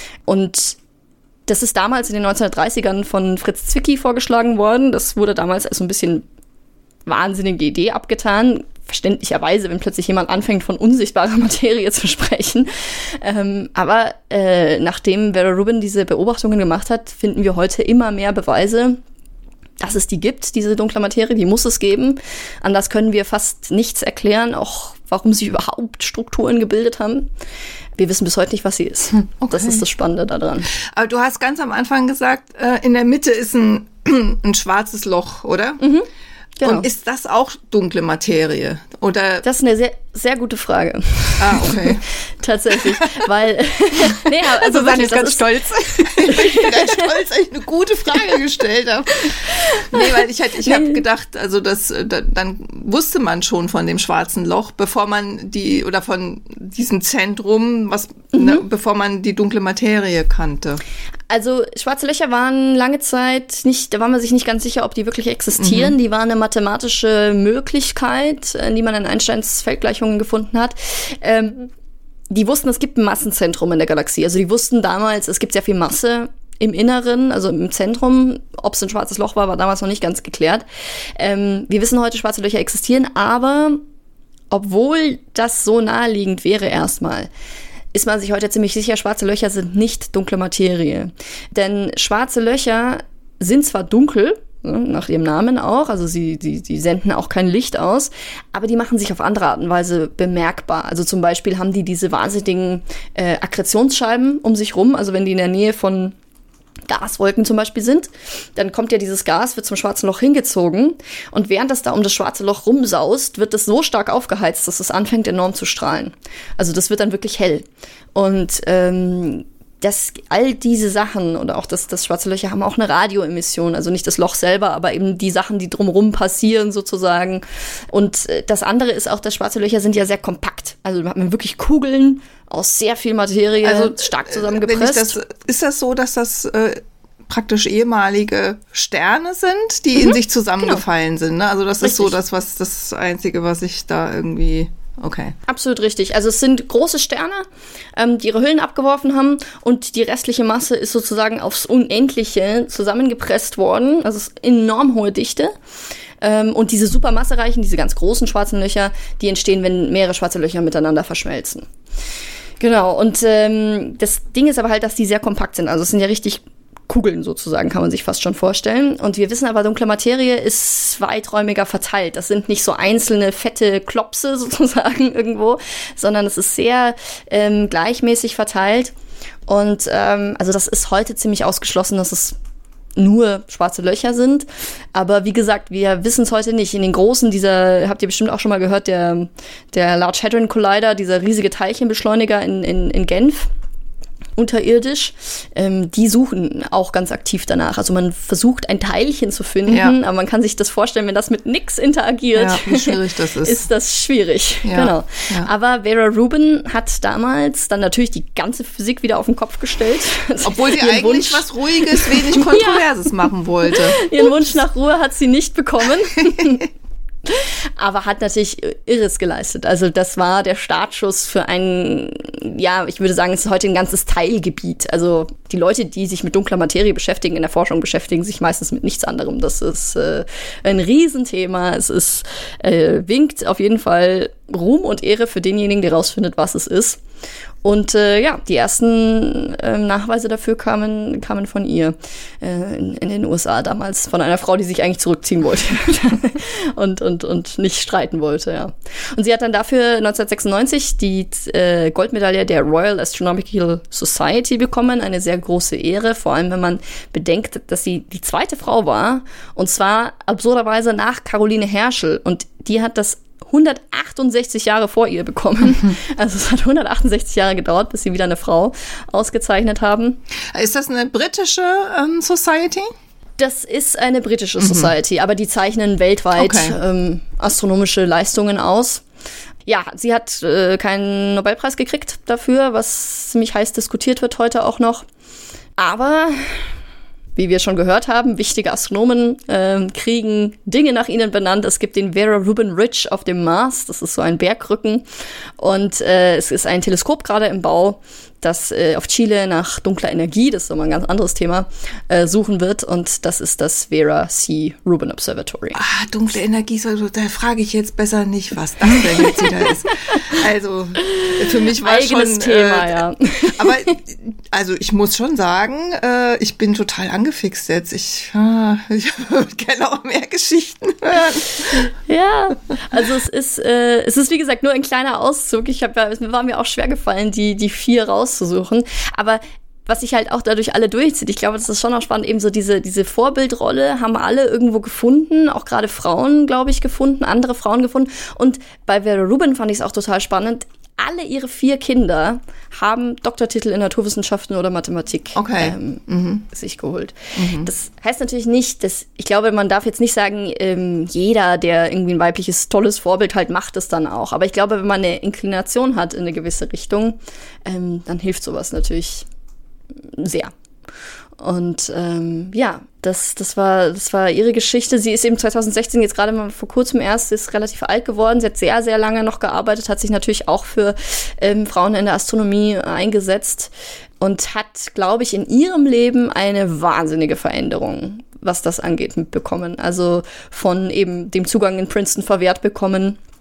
Und das ist damals in den neunzehnhundertdreißigern von Fritz Zwicky vorgeschlagen worden. Das wurde damals als so ein bisschen wahnsinnige Idee abgetan. Verständlicherweise, wenn plötzlich jemand anfängt, von unsichtbarer Materie zu sprechen. Ähm, aber äh, nachdem Vera Rubin diese Beobachtungen gemacht hat, finden wir heute immer mehr Beweise, dass es die gibt, diese dunkle Materie, die muss es geben. Anders können wir fast nichts erklären, auch warum sich überhaupt Strukturen gebildet haben. Wir wissen bis heute nicht, was sie ist. Okay. Das ist das Spannende daran. Aber du hast ganz am Anfang gesagt, äh, in der Mitte ist ein, ein schwarzes Loch, oder? Mhm. Genau. Und ist das auch dunkle Materie? Oder? Das ist eine sehr, sehr gute Frage. Ah, okay. Tatsächlich, weil, nee, also, also wirklich, ist ganz ist stolz. Ich bin ganz stolz, dass ich eine gute Frage gestellt habe. Nee, weil ich halt, ich habe gedacht, also das, da, dann wusste man schon von dem schwarzen Loch, bevor man die, oder von diesem Zentrum, was, mhm. ne, bevor man die dunkle Materie kannte. Also schwarze Löcher waren lange Zeit nicht, da war man sich nicht ganz sicher, ob die wirklich existieren. Mhm. Die waren eine mathematische Möglichkeit, die man in Einsteins Feldgleichungen gefunden hat. Ähm, die wussten, es gibt ein Massenzentrum in der Galaxie. Also die wussten damals, es gibt sehr viel Masse im Inneren, also im Zentrum. Ob es ein schwarzes Loch war, war damals noch nicht ganz geklärt. Ähm, wir wissen heute, schwarze Löcher existieren, aber obwohl das so naheliegend wäre erstmal, ist man sich heute ziemlich sicher, schwarze Löcher sind nicht dunkle Materie. Denn schwarze Löcher sind zwar dunkel, nach ihrem Namen auch, also sie, die, die senden auch kein Licht aus, aber die machen sich auf andere Art und Weise bemerkbar. Also zum Beispiel haben die diese wahnsinnigen äh, Akkretionsscheiben um sich rum, also wenn die in der Nähe von Gaswolken zum Beispiel sind, dann kommt ja dieses Gas, wird zum schwarzen Loch hingezogen und während das da um das schwarze Loch rumsaust, wird es so stark aufgeheizt, dass es anfängt enorm zu strahlen. Also das wird dann wirklich hell. Und ähm, Das, all diese Sachen oder auch das, das schwarze Löcher haben auch eine Radioemission, also nicht das Loch selber, aber eben die Sachen, die drumherum passieren sozusagen. Und das andere ist auch, dass schwarze Löcher sind ja sehr kompakt. Also hat man wirklich Kugeln aus sehr viel Materie, also stark zusammengepresst. Wenn ich das, ist das so, dass das äh, praktisch ehemalige Sterne sind, die mhm, in sich zusammengefallen genau. sind? Ne? Also das Richtig. Ist so das, was das Einzige, was ich da irgendwie... Okay. Absolut richtig. Also es sind große Sterne, ähm, die ihre Hüllen abgeworfen haben und die restliche Masse ist sozusagen aufs Unendliche zusammengepresst worden. Also es ist enorm hohe Dichte. Ähm, und diese Supermassereichen, diese ganz großen schwarzen Löcher, die entstehen, wenn mehrere schwarze Löcher miteinander verschmelzen. Genau. Und ähm, das Ding ist aber halt, dass die sehr kompakt sind. Also es sind ja richtig Kugeln sozusagen, kann man sich fast schon vorstellen. Und wir wissen aber, dunkle Materie ist weiträumiger verteilt. Das sind nicht so einzelne fette Klopse sozusagen irgendwo, sondern es ist sehr ähm, gleichmäßig verteilt. Und ähm, also das ist heute ziemlich ausgeschlossen, dass es nur schwarze Löcher sind. Aber wie gesagt, wir wissen es heute nicht. In den großen, dieser, habt ihr bestimmt auch schon mal gehört, der, der Large Hadron Collider, dieser riesige Teilchenbeschleuniger in, in, in Genf, unterirdisch, ähm, die suchen auch ganz aktiv danach. Also man versucht, ein Teilchen zu finden, ja. aber man kann sich das vorstellen, wenn das mit nix interagiert, ja, wie schwierig das ist. ist das schwierig. Ja. Genau. Ja. Aber Vera Rubin hat damals dann natürlich die ganze Physik wieder auf den Kopf gestellt. Obwohl sie eigentlich Wunsch, was Ruhiges, wenig Kontroverses ja. machen wollte. Ihren Ups. Wunsch nach Ruhe hat sie nicht bekommen. Aber hat natürlich Irres geleistet. Also das war der Startschuss für ein, ja, ich würde sagen, es ist heute ein ganzes Teilgebiet. Also die Leute, die sich mit dunkler Materie beschäftigen, in der Forschung beschäftigen sich meistens mit nichts anderem. Das ist äh, ein Riesenthema. Es ist, äh, winkt auf jeden Fall Ruhm und Ehre für denjenigen, der rausfindet, was es ist. Und äh, ja, die ersten äh, Nachweise dafür kamen, kamen von ihr äh, in, in den U S A damals, von einer Frau, die sich eigentlich zurückziehen wollte und, und, und nicht streiten wollte, ja. Und sie hat dann dafür neunzehnhundertsechsundneunzig die äh, Goldmedaille der Royal Astronomical Society bekommen, eine sehr große Ehre, vor allem wenn man bedenkt, dass sie die zweite Frau war, und zwar absurderweise nach Caroline Herschel, und die hat das hundertachtundsechzig Jahre vor ihr bekommen. Mhm. Also es hat hundertachtundsechzig Jahre gedauert, bis sie wieder eine Frau ausgezeichnet haben. Ist das eine britische ähm, Society? Das ist eine britische mhm. Society, aber die zeichnen weltweit okay. ähm, astronomische Leistungen aus. Ja, sie hat äh, keinen Nobelpreis gekriegt dafür, was ziemlich heiß diskutiert wird heute auch noch. Aber wie wir schon gehört haben, wichtige Astronomen äh, kriegen Dinge nach ihnen benannt. Es gibt den Vera Rubin Ridge auf dem Mars. Das ist so ein Bergrücken. Und äh, es ist ein Teleskop gerade im Bau, das äh, auf Chile nach dunkler Energie, das ist nochmal ein ganz anderes Thema, äh, suchen wird. Und das ist das Vera C. Rubin Observatory. Ah, dunkle Energie, da frage ich jetzt besser nicht, was das denn jetzt wieder ist. Also für mich war Eigenes schon... Thema, äh, ja. Aber also ich muss schon sagen, äh, ich bin total angefixt jetzt. Ich, äh, ich kenne auch mehr Geschichten hören. Ja, also es ist, äh, es ist wie gesagt nur ein kleiner Auszug. Ich hab, es war mir auch schwer gefallen, die, die vier rauszusuchen. Aber was sich halt auch dadurch alle durchzieht, ich glaube, das ist schon auch spannend, eben so diese, diese Vorbildrolle haben alle irgendwo gefunden, auch gerade Frauen, glaube ich, gefunden, andere Frauen gefunden. Und bei Vera Rubin fand ich es auch total spannend. Alle ihre vier Kinder haben Doktortitel in Naturwissenschaften oder Mathematik okay. ähm, mhm. sich geholt. Mhm. Das heißt natürlich nicht, dass, ich glaube, man darf jetzt nicht sagen, ähm, jeder, der irgendwie ein weibliches, tolles Vorbild halt, macht es dann auch. Aber ich glaube, wenn man eine Inklination hat in eine gewisse Richtung, ähm, dann hilft sowas natürlich sehr. Und ähm, ja, das, das, war, das war ihre Geschichte. Sie ist eben zwanzig sechzehn jetzt gerade mal vor kurzem erst, ist relativ alt geworden. Sie hat sehr, sehr lange noch gearbeitet, hat sich natürlich auch für ähm, Frauen in der Astronomie eingesetzt und hat, glaube ich, in ihrem Leben eine wahnsinnige Veränderung, was das angeht, mitbekommen. Also von eben dem Zugang in Princeton verwehrt bekommen,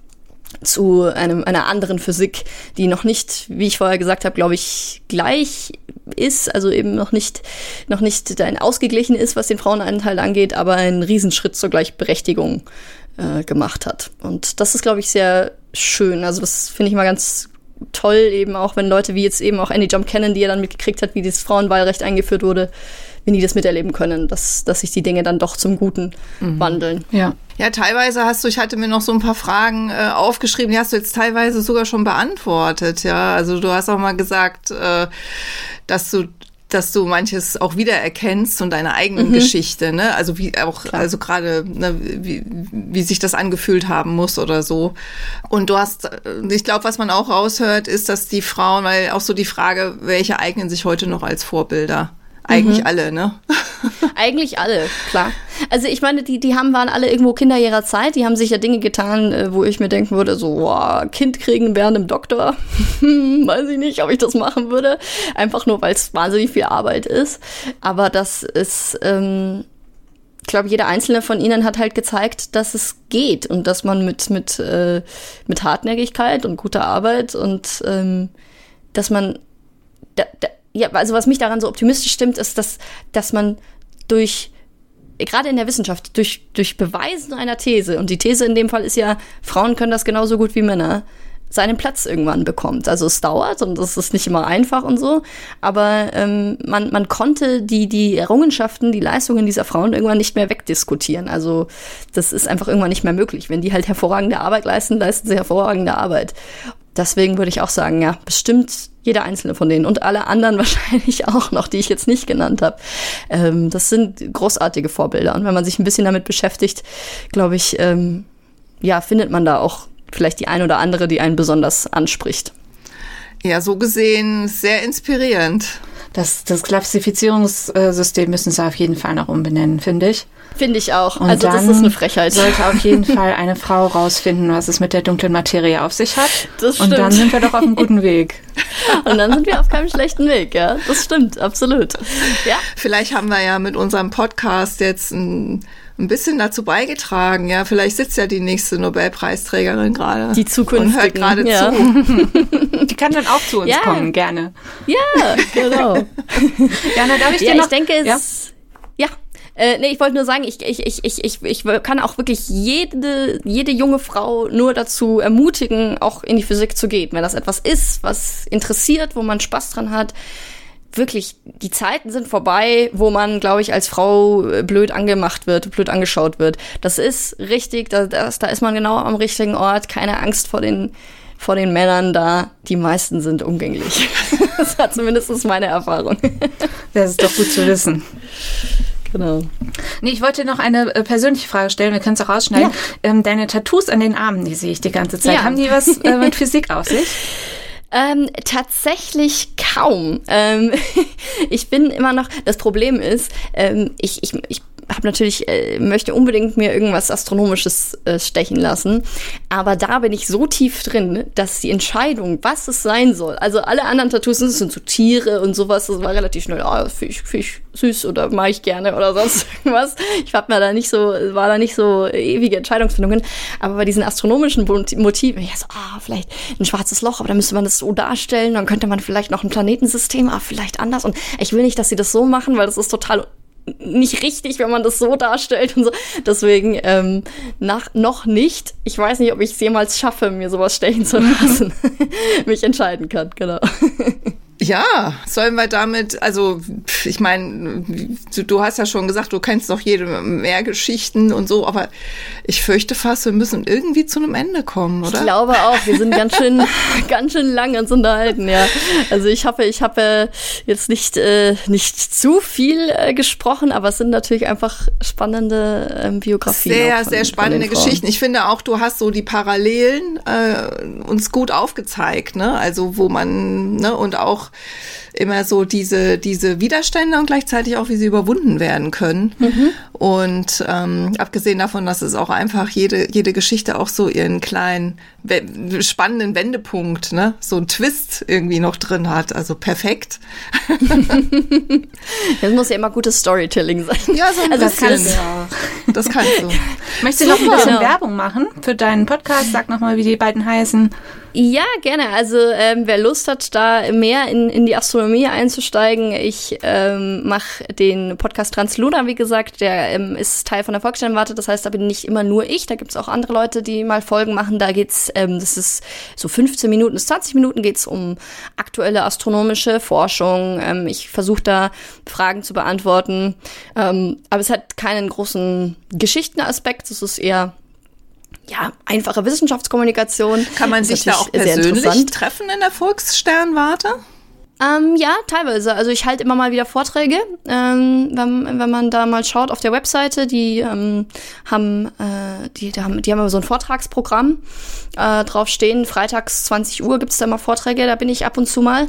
zu einem einer anderen Physik, die noch nicht, wie ich vorher gesagt habe, glaube ich, gleich ist, also eben noch nicht noch nicht ein ausgeglichen ist, was den Frauenanteil angeht, aber einen Riesenschritt zur Gleichberechtigung äh, gemacht hat. Und das ist, glaube ich, sehr schön. Also das finde ich mal ganz toll, eben auch, wenn Leute wie jetzt eben auch Annie Jump kennen, die ja dann mitgekriegt hat, wie dieses Frauenwahlrecht eingeführt wurde, wenn die das miterleben können, dass, dass sich die Dinge dann doch zum Guten mhm. wandeln. Ja. Ja, teilweise hast du, ich hatte mir noch so ein paar Fragen äh, aufgeschrieben, die hast du jetzt teilweise sogar schon beantwortet, ja. Also du hast auch mal gesagt, äh, dass du dass du manches auch wiedererkennst und deine eigene mhm. Geschichte, ne? Also wie auch, Klar. also gerade, ne, wie, wie sich das angefühlt haben muss oder so. Und du hast, ich glaube, was man auch raushört, ist, dass die Frauen, weil auch so die Frage, welche eignen sich heute noch als Vorbilder? Eigentlich mhm. alle, ne? Eigentlich alle, klar. Also ich meine, die, die haben, waren alle irgendwo Kinder ihrer Zeit, die haben sich ja Dinge getan, wo ich mir denken würde, so, wow, Kind kriegen während einem Doktor, weiß ich nicht, ob ich das machen würde, einfach nur, weil es wahnsinnig viel Arbeit ist. Aber das ist, ähm, ich glaube, jeder einzelne von ihnen hat halt gezeigt, dass es geht und dass man mit, mit, äh, mit Hartnäckigkeit und guter Arbeit und ähm, dass man da, da, ja, also was mich daran so optimistisch stimmt, ist, dass, dass man durch, gerade in der Wissenschaft, durch, durch Beweisen einer These, und die These in dem Fall ist ja, Frauen können das genauso gut wie Männer, seinen Platz irgendwann bekommt. Also es dauert und es ist nicht immer einfach und so, aber ähm, man, man konnte die, die Errungenschaften, die Leistungen dieser Frauen irgendwann nicht mehr wegdiskutieren. Also das ist einfach irgendwann nicht mehr möglich. Wenn die halt hervorragende Arbeit leisten, leisten sie hervorragende Arbeit. Deswegen würde ich auch sagen, ja, bestimmt jeder einzelne von denen und alle anderen wahrscheinlich auch noch, die ich jetzt nicht genannt habe. Ähm, das sind großartige Vorbilder. Und wenn man sich ein bisschen damit beschäftigt, glaube ich, ähm, ja, findet man da auch vielleicht die ein oder andere, die einen besonders anspricht. Ja, so gesehen sehr inspirierend. Das, das Klassifizierungssystem müssen sie auf jeden Fall noch umbenennen, finde ich. Finde ich auch. Und also das ist eine Frechheit. Sollte auf jeden Fall eine Frau rausfinden, was es mit der dunklen Materie auf sich hat. Das stimmt. Und dann sind wir doch auf einem guten Weg. Und dann sind wir auf keinem schlechten Weg, ja. Das stimmt, absolut. Ja. Vielleicht haben wir ja mit unserem Podcast jetzt ein, ein bisschen dazu beigetragen, ja. Vielleicht sitzt ja die nächste Nobelpreisträgerin gerade. Die zukünftige. Und hört gerade ja. zu. Die kann dann auch zu uns ja. kommen, gerne. Ja, genau. Jana, darf ich dir ja, noch... ich denke, es... Ja. ja. Äh, nee, ich wollte nur sagen, ich, ich, ich, ich, ich, ich kann auch wirklich jede, jede junge Frau nur dazu ermutigen, auch in die Physik zu gehen. Wenn das etwas ist, was interessiert, wo man Spaß dran hat. Wirklich, die Zeiten sind vorbei, wo man, glaube ich, als Frau blöd angemacht wird, blöd angeschaut wird. Das ist richtig, da, das, da ist man genau am richtigen Ort. Keine Angst vor den, vor den Männern da. Die meisten sind umgänglich. Das war zumindest meine Erfahrung. Das ist doch gut zu wissen. Genau. Nee, ich wollte noch eine äh, persönliche Frage stellen, wir können es auch rausschneiden. Ja. Ähm, deine Tattoos an den Armen, die sehe ich die ganze Zeit. Ja. Haben die was äh, mit Physik auf sich? Ähm, tatsächlich kaum. Ähm, ich bin immer noch, das Problem ist, ähm, ich, ich, ich habe natürlich, äh, möchte unbedingt mir irgendwas Astronomisches äh, stechen lassen, aber da bin ich so tief drin, dass die Entscheidung, was es sein soll, also alle anderen Tattoos sind, sind so Tiere und sowas, das war relativ schnell, ah, oh, Fisch, Fisch, süß oder mag ich gerne oder sonst irgendwas. Ich hab mir da nicht so, war da nicht so ewige Entscheidungsfindungen, aber bei diesen astronomischen Motiven, ja so, ah, vielleicht ein schwarzes Loch, aber dann müsste man das so darstellen, dann könnte man vielleicht noch ein Planetensystem, aber vielleicht anders und ich will nicht, dass sie das so machen, weil das ist total nicht richtig, wenn man das so darstellt und so. Deswegen ähm, nach, noch nicht. Ich weiß nicht, ob ich es jemals schaffe, mir sowas stechen zu lassen. Mich entscheiden kann, genau. Ja, sollen wir damit, also ich meine, du, du hast ja schon gesagt, du kennst noch jede mehr Geschichten und so, aber ich fürchte fast, wir müssen irgendwie zu einem Ende kommen, oder? Ich glaube auch, wir sind ganz schön, ganz schön lang uns unterhalten, ja. Also ich hoffe, ich habe jetzt nicht äh, nicht zu viel äh, gesprochen, aber es sind natürlich einfach spannende äh, Biografien. Sehr, von, sehr spannende Geschichten. Ich finde auch, du hast so die Parallelen äh, uns gut aufgezeigt, ne? Also wo man, ne, und auch auch immer so diese, diese Widerstände und gleichzeitig auch, wie sie überwunden werden können. Mhm. Und ähm, abgesehen davon, dass es auch einfach jede, jede Geschichte auch so ihren kleinen, we- spannenden Wendepunkt, ne, so einen Twist irgendwie noch drin hat. Also perfekt. Das muss ja immer gutes Storytelling sein. Ja, so ein Also das bisschen. kannst du auch. Das kannst du. Möchtest du noch ein Super. bisschen Genau. Werbung machen für deinen Podcast? Sag nochmal, wie die beiden heißen. Ja, gerne. Also ähm, wer Lust hat, da mehr in, in die Astronomie einzusteigen, ich ähm, mache den Podcast Transluna, wie gesagt, der ähm, ist Teil von der Volkssternwarte, das heißt, da bin nicht immer nur ich, da gibt's auch andere Leute, die mal Folgen machen. Da geht's, ähm, das ist so fünfzehn Minuten bis zwanzig Minuten, geht's um aktuelle astronomische Forschung. Ähm, ich versuche da Fragen zu beantworten, ähm, aber es hat keinen großen Geschichtenaspekt, es ist eher ja, einfache Wissenschaftskommunikation. Kann man Ist sich da auch natürlich sehr persönlich interessant. treffen in der Volkssternwarte? Ähm, ja, teilweise. Also ich halte immer mal wieder Vorträge, ähm, wenn, wenn man da mal schaut auf der Webseite, die ähm, haben, äh, die, die haben, die haben immer so ein Vortragsprogramm äh, drauf stehen. Freitags zwanzig Uhr gibt's da immer Vorträge, da bin ich ab und zu mal.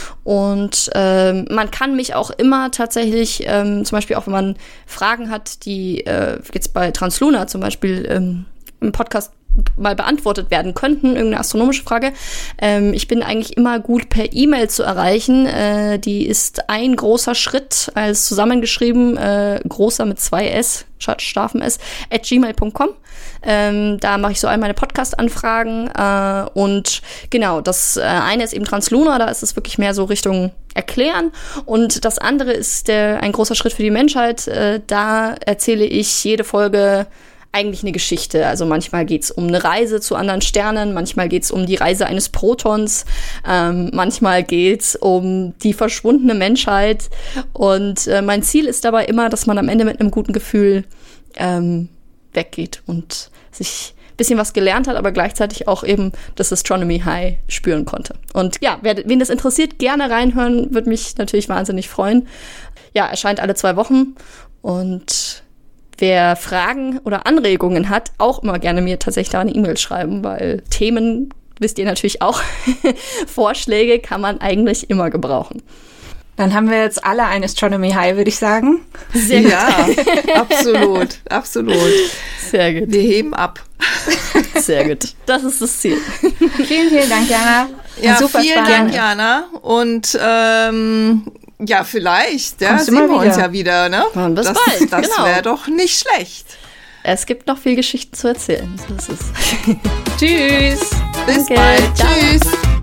Und ähm, man kann mich auch immer tatsächlich, ähm, zum Beispiel auch wenn man Fragen hat, die äh, jetzt bei Transluna zum Beispiel ähm, im Podcast mal beantwortet werden könnten, irgendeine astronomische Frage. Ähm, ich bin eigentlich immer gut per E-Mail zu erreichen. Äh, die ist ein großer Schritt, als zusammengeschrieben, äh, großer mit zwei S, scharfen S, at gmail punkt com. Ähm, da mache ich so all meine Podcast-Anfragen. Äh, und genau, das äh, eine ist eben Transluna, da ist es wirklich mehr so Richtung Erklären. Und das andere ist der, ein großer Schritt für die Menschheit. Äh, da erzähle ich jede Folge eigentlich eine Geschichte. Also manchmal geht's um eine Reise zu anderen Sternen, manchmal geht's um die Reise eines Protons, ähm, manchmal geht's um die verschwundene Menschheit. Und äh, mein Ziel ist dabei immer, dass man am Ende mit einem guten Gefühl ähm, weggeht und sich ein bisschen was gelernt hat, aber gleichzeitig auch eben das Astronomy High spüren konnte. Und ja, wer, wen das interessiert, gerne reinhören, würde mich natürlich wahnsinnig freuen. Ja, erscheint alle zwei Wochen und wer Fragen oder Anregungen hat, auch immer gerne mir tatsächlich da eine E-Mail schreiben, weil Themen, wisst ihr natürlich auch, Vorschläge kann man eigentlich immer gebrauchen. Dann haben wir jetzt alle ein Astronomy High, würde ich sagen. Sehr gut. Ja, absolut, absolut. Sehr gut. Wir heben ab. Sehr gut. Das ist das Ziel. Vielen, vielen Dank, Jana. Ja, Super vielen spannend. Dank, Jana. Und ähm, ja, vielleicht ja, Kommst du sehen mal wir uns wieder. ja wieder, ne? Und bis das bald, das genau. wäre doch nicht schlecht. Es gibt noch viel Geschichten zu erzählen. So ist es. Tschüss. Bis Danke, bald. ciao. Tschüss.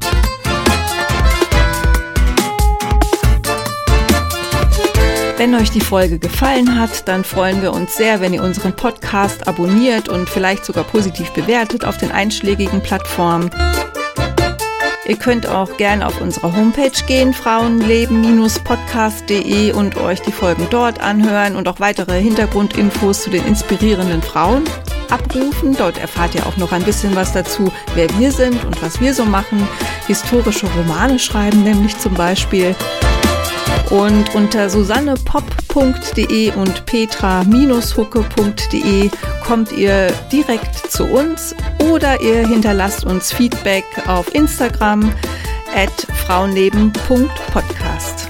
Wenn euch die Folge gefallen hat, dann freuen wir uns sehr, wenn ihr unseren Podcast abonniert und vielleicht sogar positiv bewertet auf den einschlägigen Plattformen. Ihr könnt auch gerne auf unsere Homepage gehen, frauenleben Bindestrich podcast punkt de, und euch die Folgen dort anhören und auch weitere Hintergrundinfos zu den inspirierenden Frauen abrufen. Dort erfahrt ihr auch noch ein bisschen was dazu, wer wir sind und was wir so machen. Historische Romane schreiben nämlich zum Beispiel. Und unter susanne pop punkt de und petra hucke punkt de kommt ihr direkt zu uns oder ihr hinterlasst uns Feedback auf Instagram at frauenleben punkt podcast.